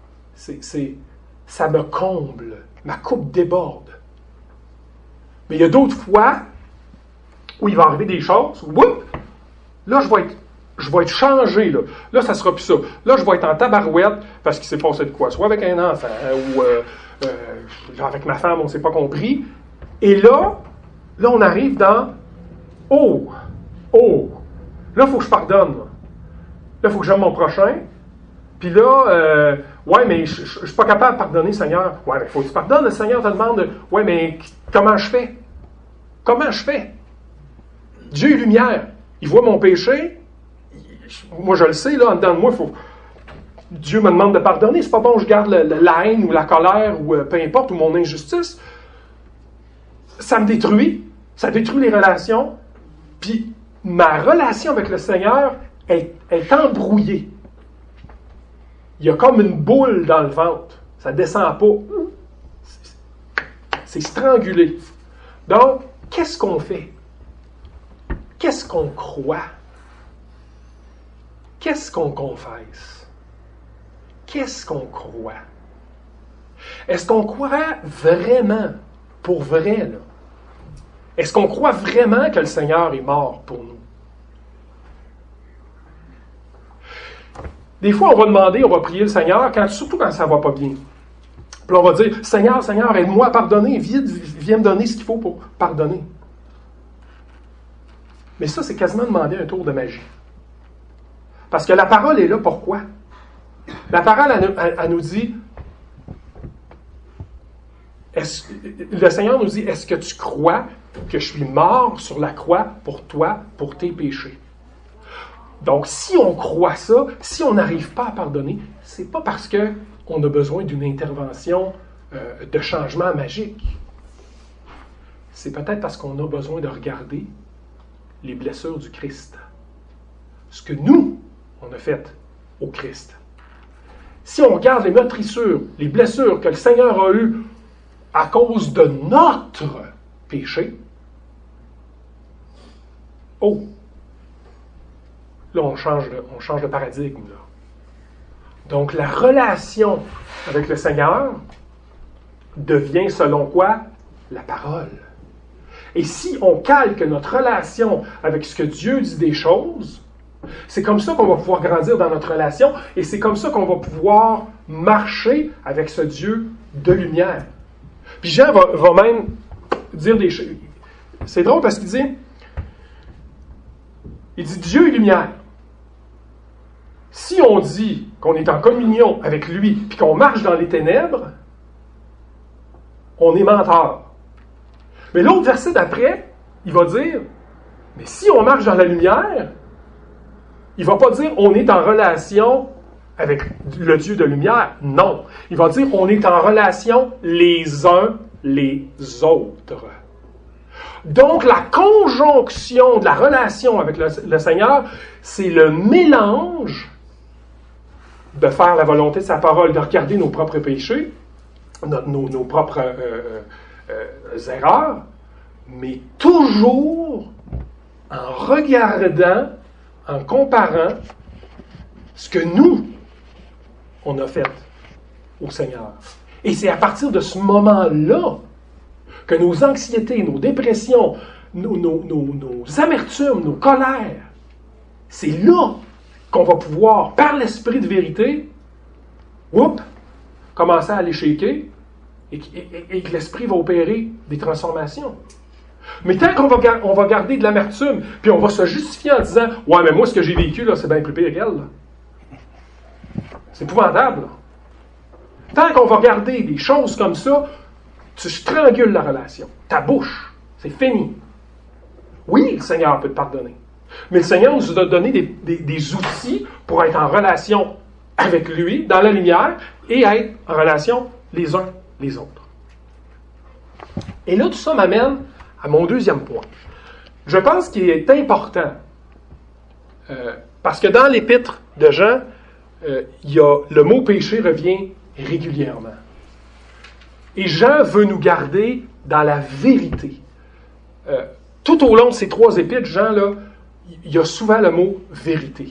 ça me comble, ma coupe déborde. Mais il y a d'autres fois où il va arriver des choses, whoop, là je vais être changé, là. Là, ça sera plus ça. Là, je vais être en tabarouette parce qu'il s'est passé de quoi? Soit avec un enfant, ou avec ma femme, on ne s'est pas compris. Et là, on arrive dans « Oh! Là, il faut que je pardonne. Là, il faut que j'aime mon prochain. Puis là, ouais, mais je ne suis pas capable de pardonner, Seigneur. Ouais, mais il faut que tu pardonnes. Le Seigneur te demande, ouais, mais comment je fais? Comment je fais? Dieu est lumière. Il voit mon péché. Moi, je le sais, là, en dedans de moi, Dieu me demande de pardonner. C'est pas bon, je garde la haine ou la colère ou peu importe, ou mon injustice. Ça me détruit. Ça détruit les relations. Puis, ma relation avec le Seigneur est embrouillée. Il y a comme une boule dans le ventre. Ça ne descend pas. C'est strangulé. Donc, qu'est-ce qu'on fait? Qu'est-ce qu'on croit? Qu'est-ce qu'on confesse? Qu'est-ce qu'on croit? Est-ce qu'on croit vraiment, pour vrai, là? Est-ce qu'on croit vraiment que le Seigneur est mort pour nous? Des fois, on va demander, on va prier le Seigneur, surtout quand ça ne va pas bien. Puis on va dire, Seigneur, aide-moi à pardonner, viens me donner ce qu'il faut pour pardonner. Mais ça, c'est quasiment demander un tour de magie. Parce que la parole est là, pourquoi? La parole, elle nous dit, le Seigneur nous dit, est-ce que tu crois que je suis mort sur la croix pour toi, pour tes péchés? Donc, si on croit ça, si on n'arrive pas à pardonner, c'est pas parce qu'on a besoin d'une intervention de changement magique. C'est peut-être parce qu'on a besoin de regarder les blessures du Christ. Ce que nous, on a fait au Christ. Si on regarde les meurtrissures, les blessures que le Seigneur a eues à cause de notre péché, là, on change de paradigme. Là. Donc, la relation avec le Seigneur devient, selon quoi? La parole. Et si on calque notre relation avec ce que Dieu dit des choses, c'est comme ça qu'on va pouvoir grandir dans notre relation et c'est comme ça qu'on va pouvoir marcher avec ce Dieu de lumière. Puis Jean va même dire des choses. C'est drôle parce qu'il dit Dieu est lumière. Si on dit qu'on est en communion avec lui puis qu'on marche dans les ténèbres, on est menteur. Mais l'autre verset d'après, il va dire, mais si on marche dans la lumière, il ne va pas dire on est en relation avec le Dieu de lumière. Non. Il va dire on est en relation les uns les autres. Donc, la conjonction de la relation avec le Seigneur, c'est le mélange de faire la volonté de sa parole, de regarder nos propres péchés, nos propres erreurs, mais toujours en regardant, en comparant ce que nous, on a fait au Seigneur. Et c'est à partir de ce moment-là que nos anxiétés, nos dépressions, nos amertumes, nos colères, c'est là qu'on va pouvoir, par l'esprit de vérité, commencer à aller shaker et que l'esprit va opérer des transformations. Mais tant qu'on va garder de l'amertume, puis on va se justifier en disant « Ouais, mais moi, ce que j'ai vécu, là, c'est bien plus pire qu'elle. » C'est épouvantable. Là. Tant qu'on va garder des choses comme ça, tu strangules la relation. Ta bouche, c'est fini. Oui, le Seigneur peut te pardonner. Mais le Seigneur nous a donné des outils pour être en relation avec lui, dans la lumière, et être en relation les uns les autres. Et là, tout ça m'amène à mon deuxième point. Je pense qu'il est important, parce que dans l'épître de Jean, le mot péché revient régulièrement. Et Jean veut nous garder dans la vérité. Tout au long de ces 3 épîtres, Jean, là, il y a souvent le mot vérité.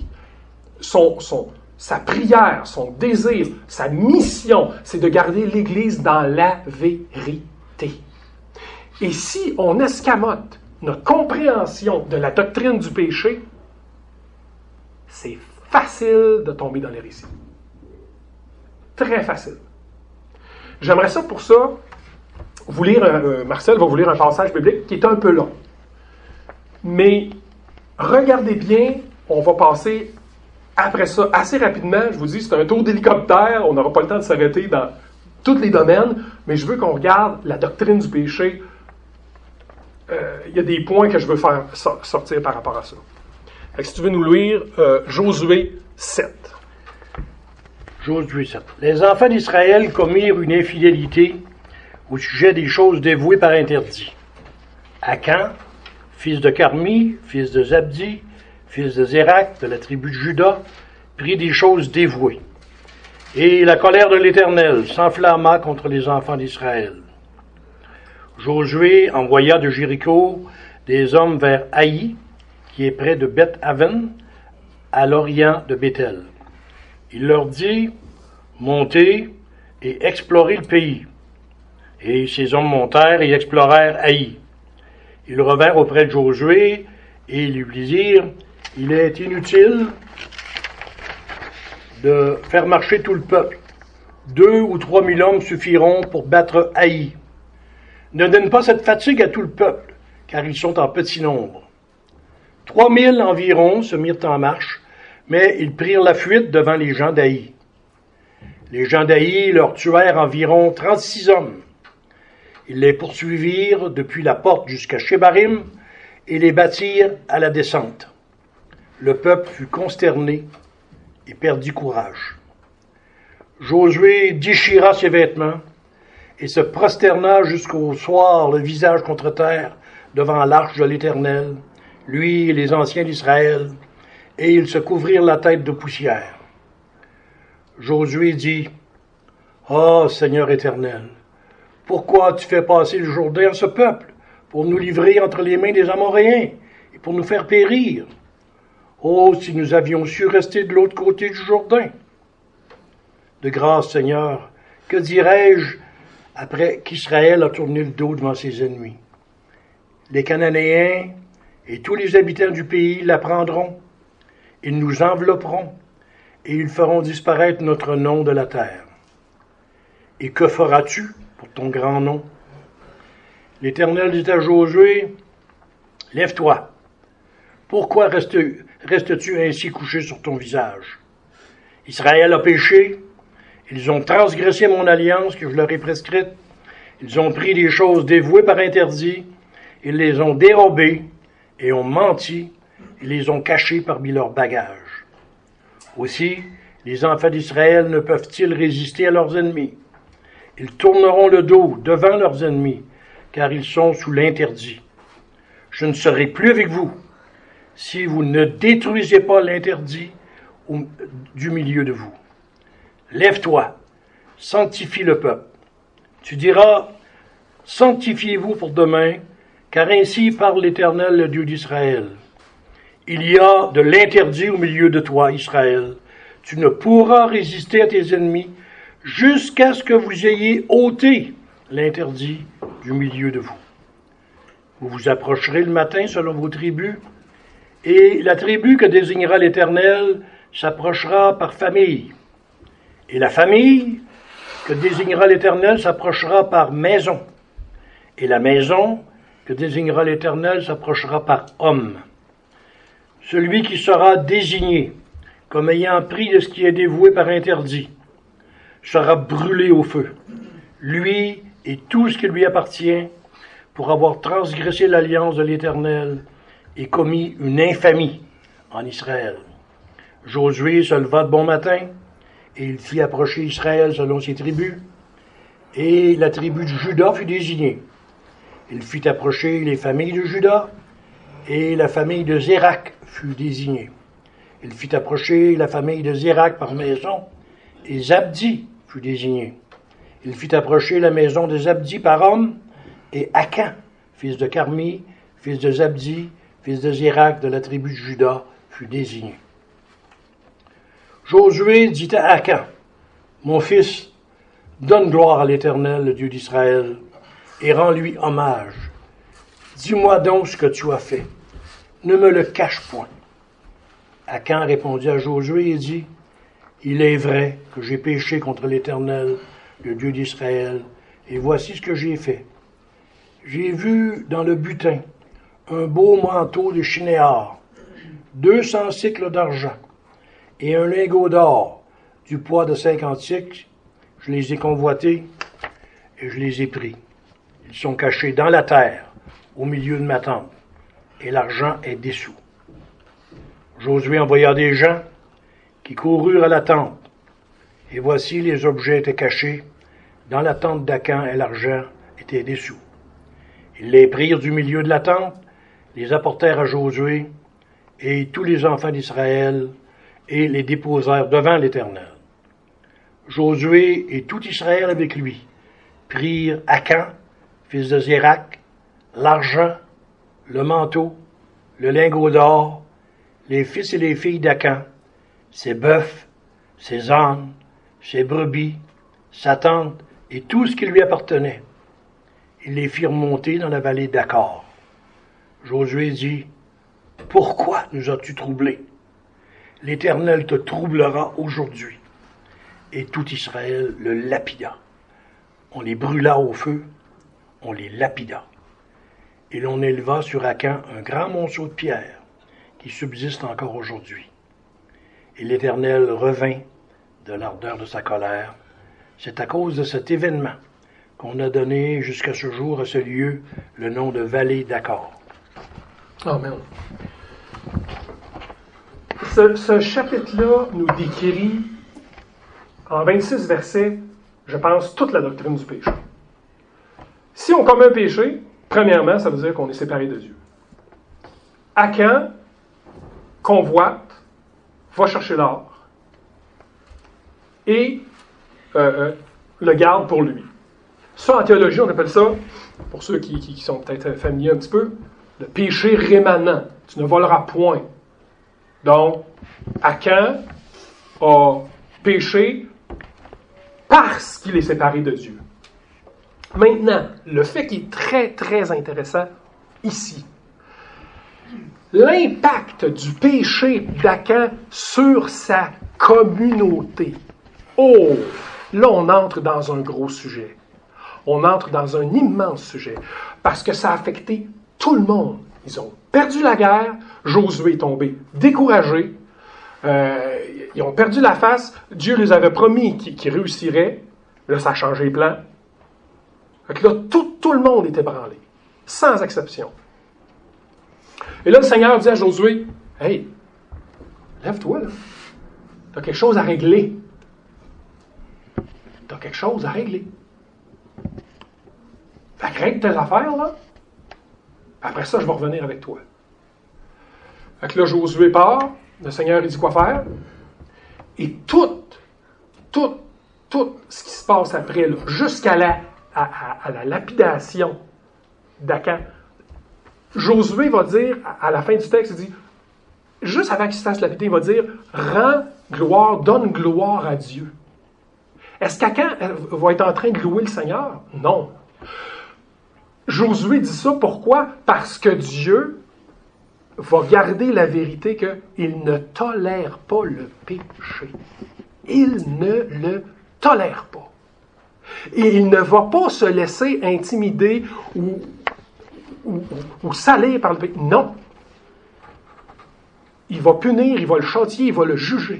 Sa prière, son désir, sa mission, c'est de garder l'Église dans la vérité. Et si on escamote notre compréhension de la doctrine du péché, c'est facile de tomber dans l'hérésie. Très facile. J'aimerais ça pour ça vous lire, Marcel va vous lire un passage biblique qui est un peu long. Mais regardez bien, on va passer après ça assez rapidement. Je vous dis, c'est un tour d'hélicoptère, on n'aura pas le temps de s'arrêter dans tous les domaines, mais je veux qu'on regarde la doctrine du péché. Il y a des points que je veux faire sortir par rapport à ça. Fait que si tu veux nous lire Josué 7. Josué 7. Les enfants d'Israël commirent une infidélité au sujet des choses dévouées par interdit. Akan, fils de Carmi, fils de Zabdi, fils de Zérak, de la tribu de Juda, prit des choses dévouées. Et la colère de l'Éternel s'enflamma contre les enfants d'Israël. Josué envoya de Jéricho des hommes vers Haï, qui est près de Beth-Aven, à l'orient de Béthel. Il leur dit, montez et explorez le pays. Et ces hommes montèrent et explorèrent Haï. Ils revinrent auprès de Josué et lui dirent, il est inutile de faire marcher tout le peuple. 2 ou 3 000 hommes suffiront pour battre Haï. Ne donne pas cette fatigue à tout le peuple, car ils sont en petit nombre. 3 000 environ se mirent en marche, mais ils prirent la fuite devant les gens d'Haï. Les gens d'Haï leur tuèrent environ 36 hommes. Ils les poursuivirent depuis la porte jusqu'à Shebarim et les battirent à la descente. Le peuple fut consterné et perdit courage. Josué déchira ses vêtements et se prosterna jusqu'au soir le visage contre terre devant l'arche de l'Éternel, lui et les anciens d'Israël, et ils se couvrirent la tête de poussière. Josué dit, « Ah, Seigneur éternel, pourquoi tu fais passer le Jourdain à ce peuple, pour nous livrer entre les mains des Amoréens, et pour nous faire périr? Oh, si nous avions su rester de l'autre côté du Jourdain! De grâce, Seigneur, que dirais-je après qu'Israël a tourné le dos devant ses ennemis? Les Cananéens et tous les habitants du pays l'apprendront, ils nous envelopperont, et ils feront disparaître notre nom de la terre. Et que feras-tu pour ton grand nom? L'Éternel dit à Josué, « Lève-toi. Pourquoi restes-tu ainsi couché sur ton visage? Israël a péché, ils ont transgressé mon alliance que je leur ai prescrite, ils ont pris des choses dévouées par interdit, ils les ont dérobées et ont menti, ils les ont cachées parmi leurs bagages. Aussi, les enfants d'Israël ne peuvent-ils résister à leurs ennemis? Ils tourneront le dos devant leurs ennemis, car ils sont sous l'interdit. Je ne serai plus avec vous, si vous ne détruisez pas l'interdit du milieu de vous. Lève-toi, sanctifie le peuple. Tu diras, sanctifiez-vous pour demain, car ainsi parle l'Éternel, le Dieu d'Israël. Il y a de l'interdit au milieu de toi, Israël. Tu ne pourras résister à tes ennemis jusqu'à ce que vous ayez ôté l'interdit du milieu de vous. Vous vous approcherez le matin selon vos tribus, et la tribu que désignera l'Éternel s'approchera par famille. Et la famille que désignera l'Éternel s'approchera par maison. Et la maison que désignera l'Éternel s'approchera par homme. Celui qui sera désigné comme ayant pris de ce qui est dévoué par interdit sera brûlé au feu, lui et tout ce qui lui appartient, pour avoir transgressé l'alliance de l'Éternel et commis une infamie en Israël. Josué se leva de bon matin, et il fit approcher Israël selon ses tribus, et la tribu de Juda fut désignée. Il fit approcher les familles de Juda, et la famille de Zérak fut désignée. Il fit approcher la famille de Zérak par maison, et Zabdi fut désigné. Il fit approcher la maison de Zabdi par homme, et Akan, fils de Carmi, fils de Zabdi, fils de Zérak de la tribu de Juda, fut désigné. Josué dit à Akan, « Mon fils, donne gloire à l'Éternel, le Dieu d'Israël, et rends-lui hommage. Dis-moi donc ce que tu as fait. Ne me le cache point. » Akan répondit à Josué et dit, « Il est vrai que j'ai péché contre l'Éternel, le Dieu d'Israël, et voici ce que j'ai fait. J'ai vu dans le butin un beau manteau de chinéar, 200 cycles d'argent, et un lingot d'or du poids de 50 cycles. Je les ai convoités et je les ai pris. Ils sont cachés dans la terre, au milieu de ma tente, et l'argent est dessous. » Josué envoya des gens qui coururent à la tente, et voici les objets étaient cachés dans la tente d'Akan et l'argent était dessous. Ils les prirent du milieu de la tente, les apportèrent à Josué et tous les enfants d'Israël et les déposèrent devant l'Éternel. Josué et tout Israël avec lui prirent Akan, fils de Zérak, l'argent, le manteau, le lingot d'or, les fils et les filles d'Akan, ses bœufs, ses ânes, ses brebis, sa tente et tout ce qui lui appartenait. Ils les firent monter dans la vallée d'Akor. Josué dit, « Pourquoi nous as-tu troublés? L'Éternel te troublera aujourd'hui. » Et tout Israël le lapida. On les brûla au feu, on les lapida. Et l'on éleva sur Akan un grand monceau de pierre qui subsiste encore aujourd'hui. Et l'Éternel revint de l'ardeur de sa colère. C'est à cause de cet événement qu'on a donné jusqu'à ce jour à ce lieu le nom de vallée d'Akor. Amen. Ce chapitre-là nous décrit en 26 versets, je pense, toute la doctrine du péché. Si on commet un péché, premièrement, ça veut dire qu'on est séparé de Dieu. Akan convoite, va chercher l'or et le garde pour lui. Ça, en théologie, on appelle ça, pour ceux qui sont peut-être familiers un petit peu, le péché rémanent. Tu ne voleras point. Donc, Akan a péché parce qu'il est séparé de Dieu. Maintenant, le fait qui est très, très intéressant ici, l'impact du péché d'Akan sur sa communauté. Oh, là, on entre dans un gros sujet. On entre dans un immense sujet. Parce que ça a affecté tout le monde. Ils ont perdu la guerre. Josué est tombé découragé. Ils ont perdu la face. Dieu les avait promis qu'ils réussiraient. Là, ça a changé les plans. Donc là, tout le monde était branlé. Sans exception. Et là, le Seigneur dit à Josué, « Hey, lève-toi, là. Tu as quelque chose à régler. Tu as quelque chose à régler. Fait que règle tes affaires, là. Après ça, je vais revenir avec toi. » Fait que là, Josué part. Le Seigneur, il dit quoi faire. Et tout ce qui se passe après, là, jusqu'à la lapidation d'Akan, Josué va dire, à la fin du texte, il dit, juste avant qu'il se fasse lapider, il va dire, rends gloire, donne gloire à Dieu. Est-ce qu'Akan va être en train de louer le Seigneur? Non. Josué dit ça, pourquoi? Parce que Dieu va garder la vérité qu'il ne tolère pas le péché. Il ne le tolère pas. Et il ne va pas se laisser intimider ou salir par le péché. Non. Il va punir, il va le châtier, il va le juger.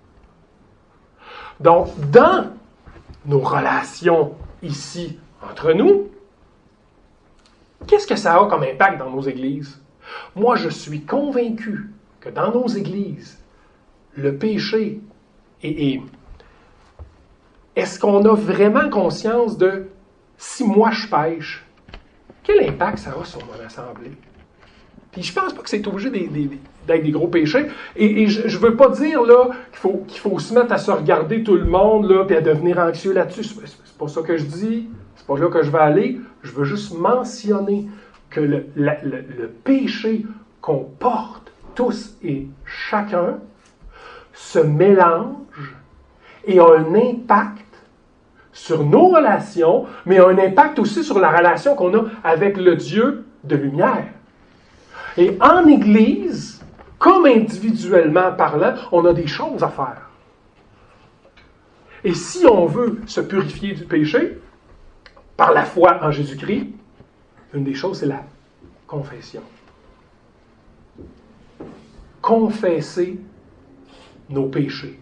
Donc, dans nos relations ici, entre nous, qu'est-ce que ça a comme impact dans nos églises? Moi, je suis convaincu que dans nos églises, le péché est-ce qu'on a vraiment conscience de si moi je pêche, quel impact ça a sur mon assemblée? Puis je pense pas que c'est obligé d'être des gros péchés. Et je veux pas dire là qu'il faut se mettre à se regarder tout le monde là, puis à devenir anxieux là-dessus. C'est pas ça que je dis. C'est pas là que je vais aller. Je veux juste mentionner que le péché qu'on porte tous et chacun se mélange et a un impact sur nos relations, mais a un impact aussi sur la relation qu'on a avec le Dieu de lumière. Et en Église, comme individuellement parlant, on a des choses à faire. Et si on veut se purifier du péché, par la foi en Jésus-Christ, une des choses, c'est la confession. Confesser nos péchés.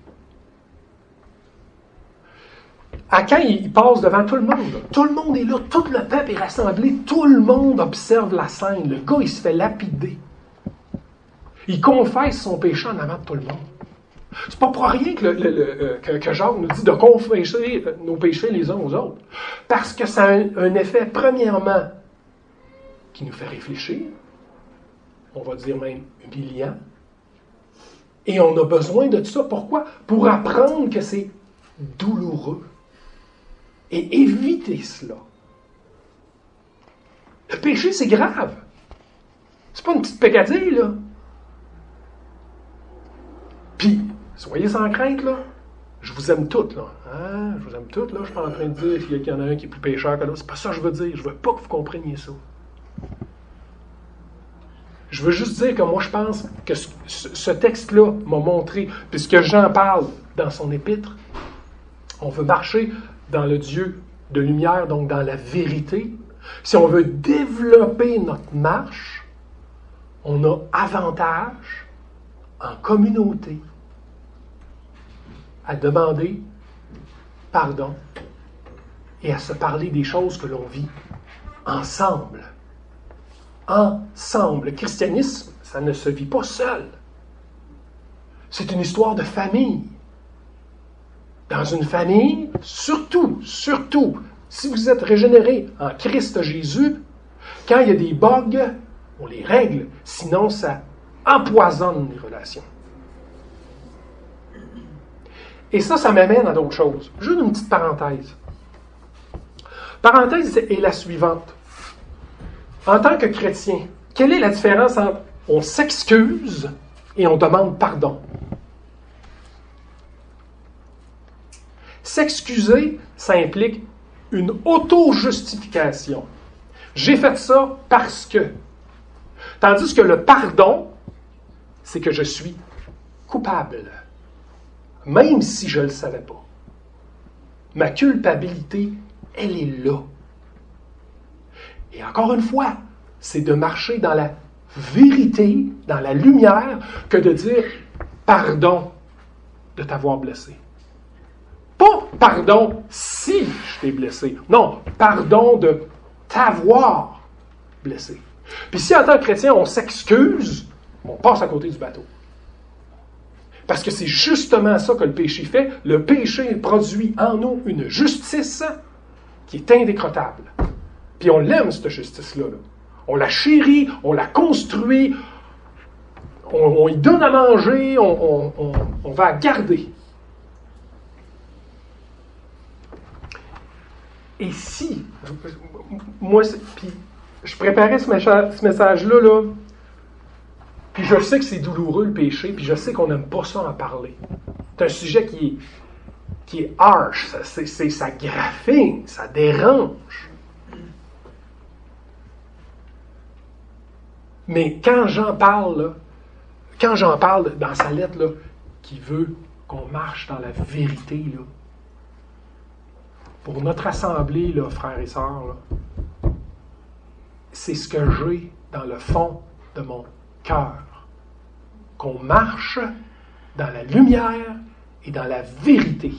Achan, il passe devant tout le monde. Là. Tout le monde est là, tout le peuple est rassemblé, tout le monde observe la scène. Le gars, il se fait lapider. Il confesse son péché en avant de tout le monde. C'est pas pour rien que Jacques nous dit de confesser nos péchés les uns aux autres. Parce que ça a un effet, premièrement, qui nous fait réfléchir. On va dire même humiliant. Et on a besoin de ça. Pourquoi? Pour apprendre que c'est douloureux. Et éviter cela. Le péché, c'est grave. C'est pas une petite pécadille, là. Puis, soyez sans crainte, là. Je vous aime toutes, là. Hein? Je vous aime toutes, là. Je suis pas en train de dire qu'il y en a un qui est plus pécheur que l'autre. C'est pas ça que je veux dire. Je veux pas que vous compreniez ça. Je veux juste dire que moi, je pense que ce texte-là m'a montré, puisque Jean parle dans son épître, on veut marcher dans le Dieu de lumière, donc dans la vérité. Si on veut développer notre marche, on a avantage en communauté à demander pardon et à se parler des choses que l'on vit ensemble. Ensemble. Le christianisme, ça ne se vit pas seul. C'est une histoire de famille. Dans une famille, surtout, si vous êtes régénéré en Christ Jésus, quand il y a des bugs, on les règle, sinon ça empoisonne les relations. Et ça m'amène à d'autres choses. Juste une petite parenthèse. Parenthèse est la suivante. En tant que chrétien, quelle est la différence entre on s'excuse et on demande pardon? S'excuser, ça implique une auto-justification. J'ai fait ça parce que. Tandis que le pardon, c'est que je suis coupable. Même si je ne le savais pas. Ma culpabilité, elle est là. Et encore une fois, c'est de marcher dans la vérité, dans la lumière, que de dire pardon de t'avoir blessé. Pas pardon si je t'ai blessé. Non, pardon de t'avoir blessé. Puis si en tant que chrétien, on s'excuse, on passe à côté du bateau. Parce que c'est justement ça que le péché fait. Le péché produit en nous une justice qui est indécrottable. Puis on l'aime, cette justice-là. Là. On la chérit, on la construit, on y donne à manger, on va la garder. Et si, moi, puis je préparais ce message-là, là, puis je sais que c'est douloureux le péché, puis je sais qu'on n'aime pas ça en parler. C'est un sujet qui est harsh, ça graffine, ça dérange. Mais quand j'en parle dans sa lettre, là, qui veut qu'on marche dans la vérité, là, pour notre assemblée, là, frères et sœurs, là, c'est ce que j'ai dans le fond de mon cœur. Qu'on marche dans la lumière et dans la vérité.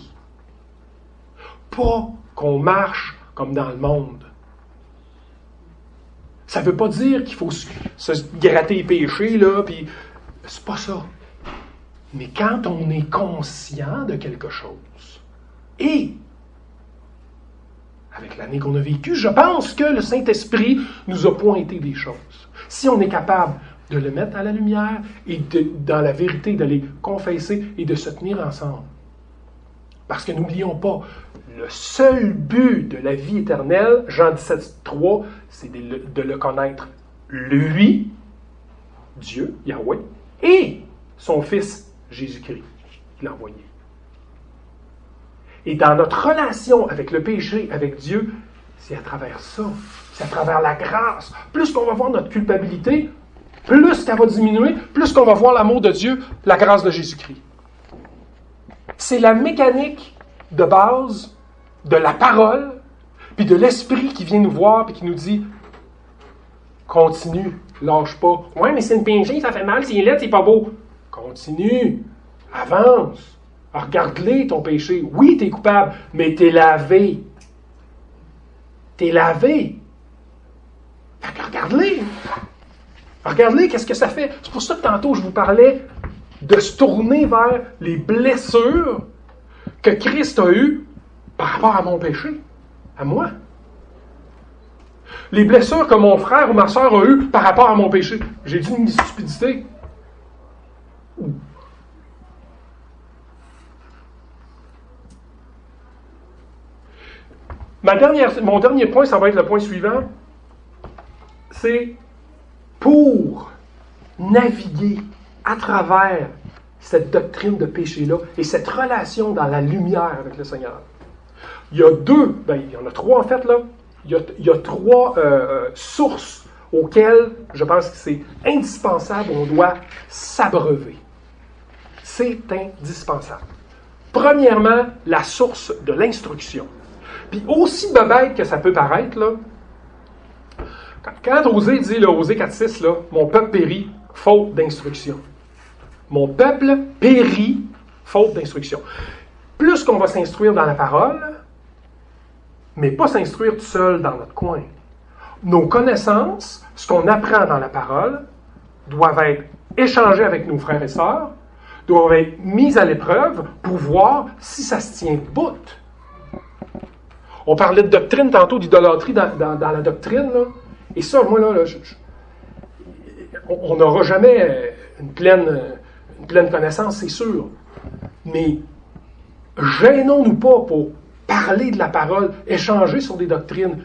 Pas qu'on marche comme dans le monde. Ça ne veut pas dire qu'il faut se gratter les péchés, là, puis c'est pas ça. Mais quand on est conscient de quelque chose, et avec l'année qu'on a vécue, je pense que le Saint-Esprit nous a pointé des choses. Si on est capable de le mettre à la lumière et dans la vérité, de les confesser et de se tenir ensemble. Parce que n'oublions pas, le seul but de la vie éternelle, Jean 17,3, c'est de le connaître, lui, Dieu, Yahweh, et son Fils, Jésus-Christ, qu'il a envoyé. Et dans notre relation avec le péché, avec Dieu, c'est à travers ça, c'est à travers la grâce. Plus qu'on va voir notre culpabilité, plus qu'elle va diminuer, plus qu'on va voir l'amour de Dieu, la grâce de Jésus-Christ. C'est la mécanique de base de la parole, puis de l'Esprit qui vient nous voir et qui nous dit « Continue, lâche pas. »« Ouais, mais c'est une péché, ça fait mal, c'est laid, c'est pas beau. » Continue, avance. Regarde-les, ton péché. Oui, t'es coupable, mais t'es lavé. T'es lavé. Fait que regarde-les. Regarde-les, qu'est-ce que ça fait? C'est pour ça que tantôt, je vous parlais de se tourner vers les blessures que Christ a eues par rapport à mon péché, à moi. Les blessures que mon frère ou ma soeur a eues par rapport à mon péché. J'ai dit une stupidité. Mon dernier point, ça va être le point suivant, c'est pour naviguer à travers cette doctrine de péché-là et cette relation dans la lumière avec le Seigneur. Il y a il y en a trois en fait, là. Il y a trois sources auxquelles je pense que c'est indispensable, on doit s'abreuver. C'est indispensable. Premièrement, la source de l'instruction. Puis aussi bébête que ça peut paraître, là, quand Osée dit, là, Osée 4.6, là, « Mon peuple périt, faute d'instruction. » Mon peuple périt, faute d'instruction. Plus qu'on va s'instruire dans la parole, mais pas s'instruire tout seul dans notre coin. Nos connaissances, ce qu'on apprend dans la parole, doivent être échangées avec nos frères et sœurs, doivent être mises à l'épreuve pour voir si ça se tient debout. On parlait de doctrine tantôt, d'idolâtrie dans la doctrine, là. Et ça, moi, là, on n'aura jamais une pleine connaissance, c'est sûr. Mais gênons-nous pas pour parler de la parole, échanger sur des doctrines.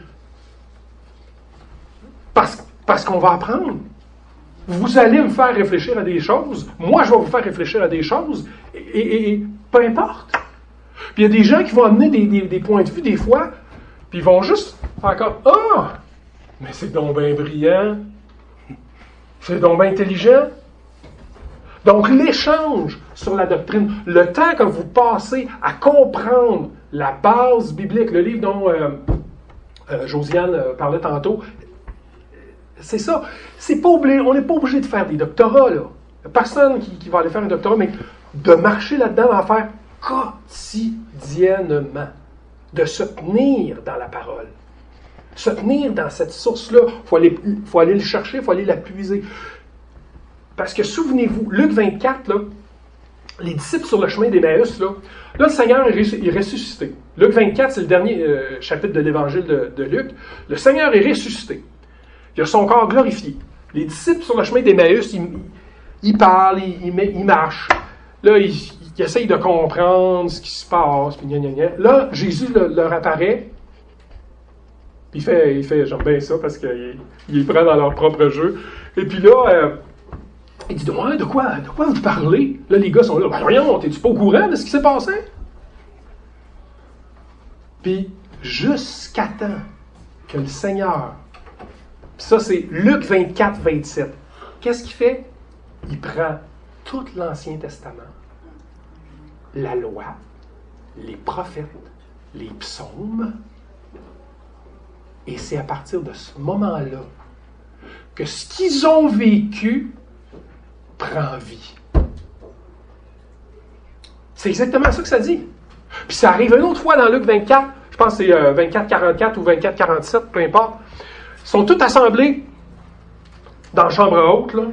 Parce qu'on va apprendre. Vous allez me faire réfléchir à des choses. Moi, je vais vous faire réfléchir à des choses. Et peu importe. Puis il y a des gens qui vont amener des points de vue des fois, puis ils vont juste faire comme « Ah! Mais c'est donc bien brillant. C'est donc bien intelligent. » Donc l'échange sur la doctrine, le temps que vous passez à comprendre la base biblique, le livre dont Josiane parlait tantôt, c'est ça. On n'est pas obligé de faire des doctorats, là. Il n'y a personne qui va aller faire un doctorat, mais de marcher là-dedans, en faire quotidiennement, de se tenir dans la parole, se tenir dans cette source-là. Il faut aller le chercher, il faut aller la puiser. Parce que souvenez-vous, Luc 24, là, les disciples sur le chemin d'Emmaüs, là, le Seigneur est ressuscité. Luc 24, c'est le dernier chapitre de l'évangile de Luc. Le Seigneur est ressuscité. Il a son corps glorifié. Les disciples sur le chemin d'Emmaüs, ils parlent, ils marchent. Là, ils essayent de comprendre ce qui se passe, puis gna gna gna. Là, Jésus leur apparaît, puis il fait j'aime bien ça, parce qu'il les prend dans leur propre jeu. Et puis là, il dit, ouais, de quoi vous parlez? Là, les gars sont là, ben voyons, t'es-tu pas au courant de ce qui s'est passé? Puis, jusqu'à temps que le Seigneur, ça c'est Luc 24, 27, qu'est-ce qu'il fait? Il prend tout l'Ancien Testament, la loi, les prophètes, les psaumes, et c'est à partir de ce moment-là que ce qu'ils ont vécu prend vie. C'est exactement ça que ça dit. Puis ça arrive une autre fois dans Luc 24, je pense que c'est 24-44 ou 24-47, peu importe. Ils sont tous assemblés dans la chambre haute, là.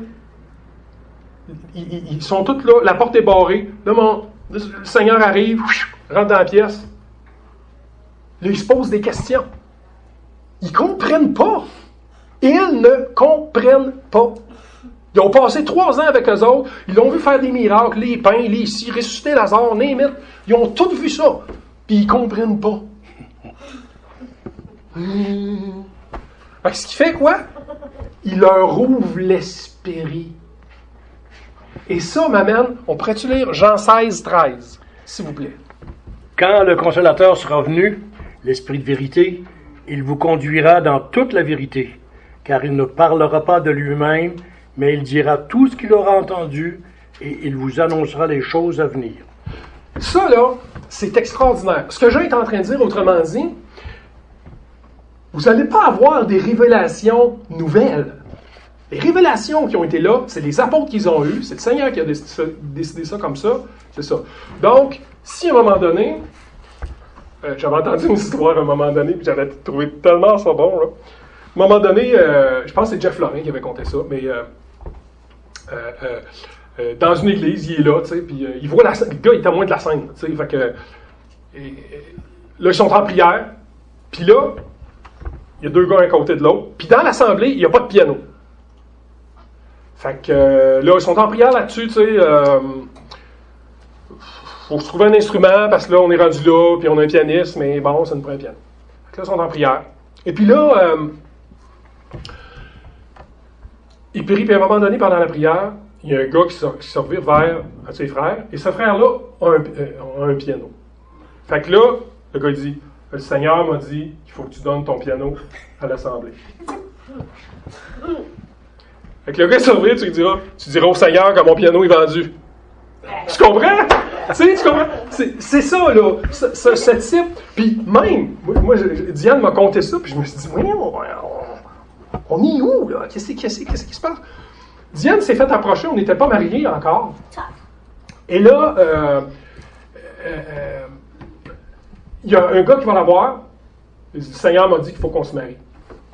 Ils sont tous là, la porte est barrée. Là, le Seigneur arrive, rentre dans la pièce. Là, il se pose des questions. Ils ne comprennent pas. Ils ne comprennent pas. Ils ont passé 3 ans avec eux autres, ils l'ont vu faire des miracles, les pains, les scies, ressusciter Lazare, name it. Ils ont tous vu ça, puis ils comprennent pas. Fait que ce qui fait quoi? Il leur ouvre l'esprit. Et ça m'amène, on pourrait-tu lire Jean 16, 13, s'il vous plaît. Quand le Consolateur sera venu, l'Esprit de vérité, il vous conduira dans toute la vérité, car il ne parlera pas de lui-même, mais il dira tout ce qu'il aura entendu et il vous annoncera les choses à venir. Ça, là, c'est extraordinaire. Ce que Jean est en train de dire, autrement dit, vous n'allez pas avoir des révélations nouvelles. Les révélations qui ont été là, c'est les apôtres qu'ils ont eues, c'est le Seigneur qui a décidé ça comme ça, c'est ça. Donc, si à un moment donné, j'avais entendu une histoire à un moment donné, puis j'avais trouvé tellement ça bon, là. À un moment donné, je pense que c'est Jeff Lorrain qui avait compté ça, mais dans une église, il est là, tu sais, puis il voit le gars, il est témoin de la scène, tu sais, fait que, là, ils sont en prière, puis là, il y a 2 gars à un côté de l'autre, puis dans l'assemblée, il n'y a pas de piano. Fait que, là, ils sont en prière là-dessus, tu sais, faut se trouver un instrument, parce que là, on est rendu là, puis on a un pianiste, mais bon, ça nous prend un piano. Fait que là, ils sont en prière. Et puis là, il prie, puis à un moment donné, pendant la prière, il y a un gars qui se revire vers ses frères, et ce frère-là a un piano. Fait que là, le gars dit, le Seigneur m'a dit qu'il faut que tu donnes ton piano à l'assemblée. Fait que le gars se revire, tu diras au Seigneur que mon piano est vendu. Tu comprends? Tu comprends? C'est ça, là, ce type. Puis même, moi, Diane m'a conté ça, puis je me suis dit, on est où, là? Qu'est-ce qui se passe? Diane s'est fait approcher, on n'était pas mariés encore. Et là, il y a un gars qui va la voir. Il dit, le Seigneur m'a dit qu'il faut qu'on se marie.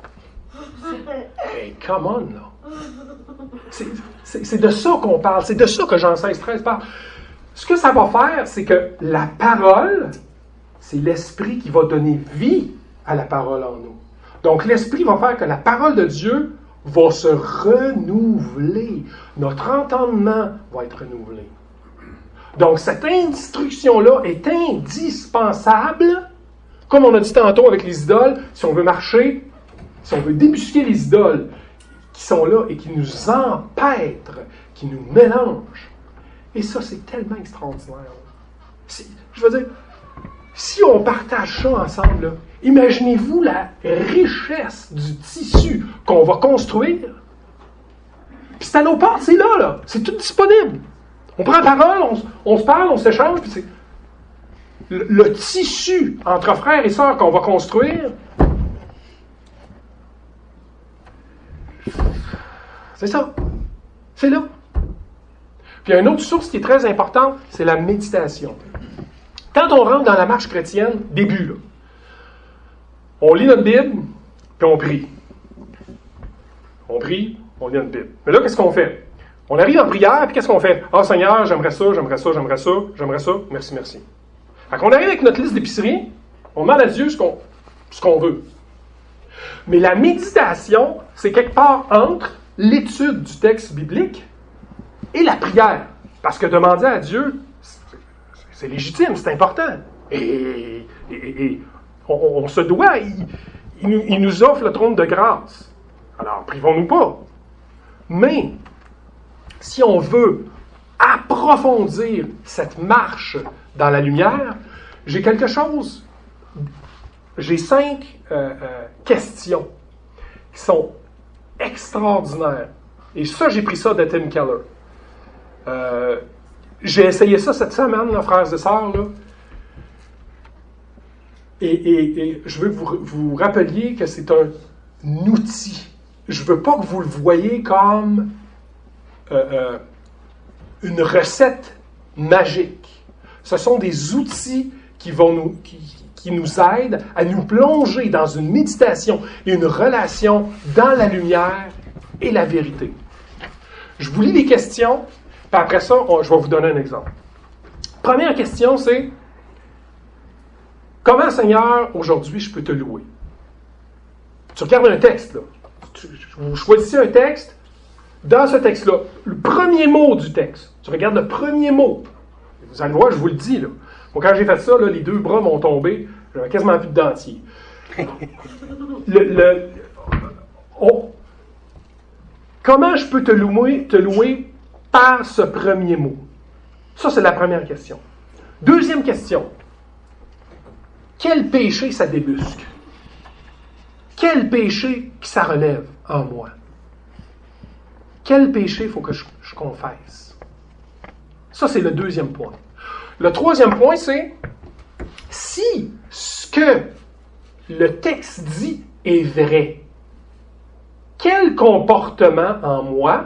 Hey, come on, là. C'est de ça qu'on parle. C'est de ça que Jean 16, 13 parle. Ce que ça va faire, c'est que la parole, c'est l'Esprit qui va donner vie à la parole en nous. Donc, l'Esprit va faire que la parole de Dieu va se renouveler. Notre entendement va être renouvelé. Donc, cette instruction-là est indispensable. Comme on a dit tantôt avec les idoles, si on veut marcher, si on veut débusquer les idoles qui sont là et qui nous empêtrent, qui nous mélangent. Et ça, c'est tellement extraordinaire. Je veux dire, si on partage ça ensemble, là, imaginez-vous la richesse du tissu qu'on va construire. Puis c'est à nos portes, c'est là. C'est tout disponible. On prend la parole, on se parle, on s'échange, puis c'est le tissu entre frères et sœurs qu'on va construire. C'est ça. C'est là. Puis il y a une autre source qui est très importante, c'est la méditation. Quand on rentre dans la marche chrétienne, début, là, on lit notre Bible, puis on prie. On prie, on lit notre Bible. Mais là, qu'est-ce qu'on fait? On arrive en prière, puis qu'est-ce qu'on fait? Ah, Seigneur, j'aimerais ça, merci. Fait qu'on arrive avec notre liste d'épicerie, on demande à Dieu ce qu'on veut. Mais la méditation, c'est quelque part entre l'étude du texte biblique et la prière. Parce que demander à Dieu, c'est légitime, c'est important. Et on se doit, il nous offre le trône de grâce. Alors, privons-nous pas. Mais, si on veut approfondir cette marche dans la lumière, j'ai 5 questions qui sont extraordinaires. Et ça, j'ai pris ça de Tim Keller. J'ai essayé ça cette semaine, là, frères et sœurs, là. Et je veux que vous rappeliez que c'est un outil. Je ne veux pas que vous le voyez comme une recette magique. Ce sont des outils qui nous aident à nous plonger dans une méditation et une relation dans la lumière et la vérité. Je vous lis les questions, puis après ça, je vais vous donner un exemple. Première question, c'est comment, Seigneur, aujourd'hui, je peux te louer? Tu regardes un texte, là. Vous choisissez un texte, dans ce texte-là, le premier mot du texte, tu regardes le premier mot, vous allez voir, je vous le dis, là. Bon, quand j'ai fait ça, là, les deux bras m'ont tombé, j'avais quasiment plus de dentier. Comment je peux te louer par ce premier mot? Ça, c'est la première question. Deuxième question. Quel péché ça débusque? Quel péché qui ça relève en moi? Quel péché il faut que je confesse? Ça, c'est le deuxième point. Le troisième point, c'est si ce que le texte dit est vrai, quel comportement en moi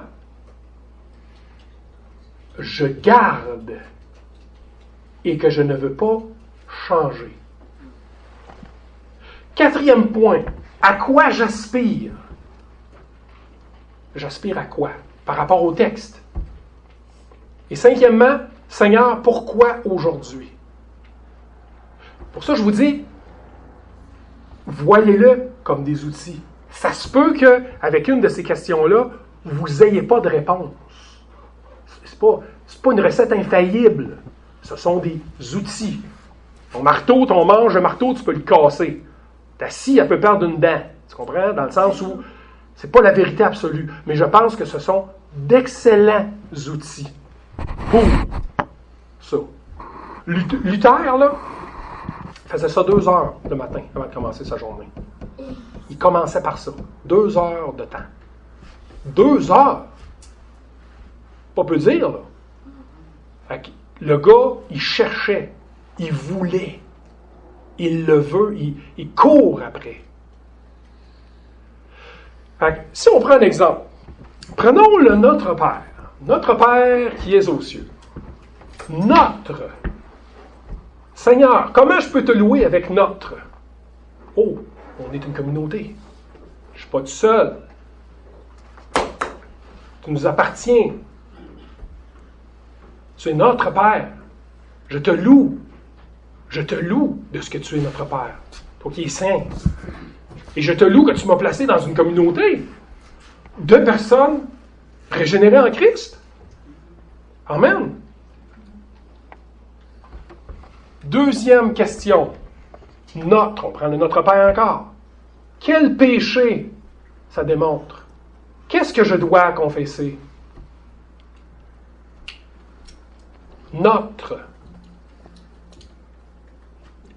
je garde et que je ne veux pas changer? Quatrième point, à quoi j'aspire? J'aspire à quoi? Par rapport au texte. Et cinquièmement, Seigneur, pourquoi aujourd'hui? Pour ça, je vous dis, voyez-le comme des outils. Ça se peut qu'avec une de ces questions-là, vous n'ayez pas de réponse. C'est pas une recette infaillible. Ce sont des outils. Ton marteau, ton manche de marteau, tu peux le casser. Ta scie, elle peut perdre une dent. Tu comprends? Dans le sens où c'est pas la vérité absolue. Mais je pense que ce sont d'excellents outils pour ça. Luther, là, faisait ça 2 heures le matin avant de commencer sa journée. Il commençait par ça. 2 heures de temps. 2 heures! Pas peu dire, là. Fait que le gars, il cherchait, il voulait, il le veut, il court après. Fait que, si on prend un exemple, prenons le Notre Père qui est aux cieux. Notre Seigneur, comment je peux te louer avec notre? Oh, on est une communauté. Je ne suis pas tout seul. Tu nous appartiens. Tu es notre Père. Je te loue. Je te loue de ce que tu es notre Père. Toi qui es saint. Et je te loue que tu m'as placé dans une communauté de personnes régénérées en Christ. Amen. Deuxième question. On prend le Notre Père encore. Quel péché ça démontre? Qu'est-ce que je dois confesser? Notre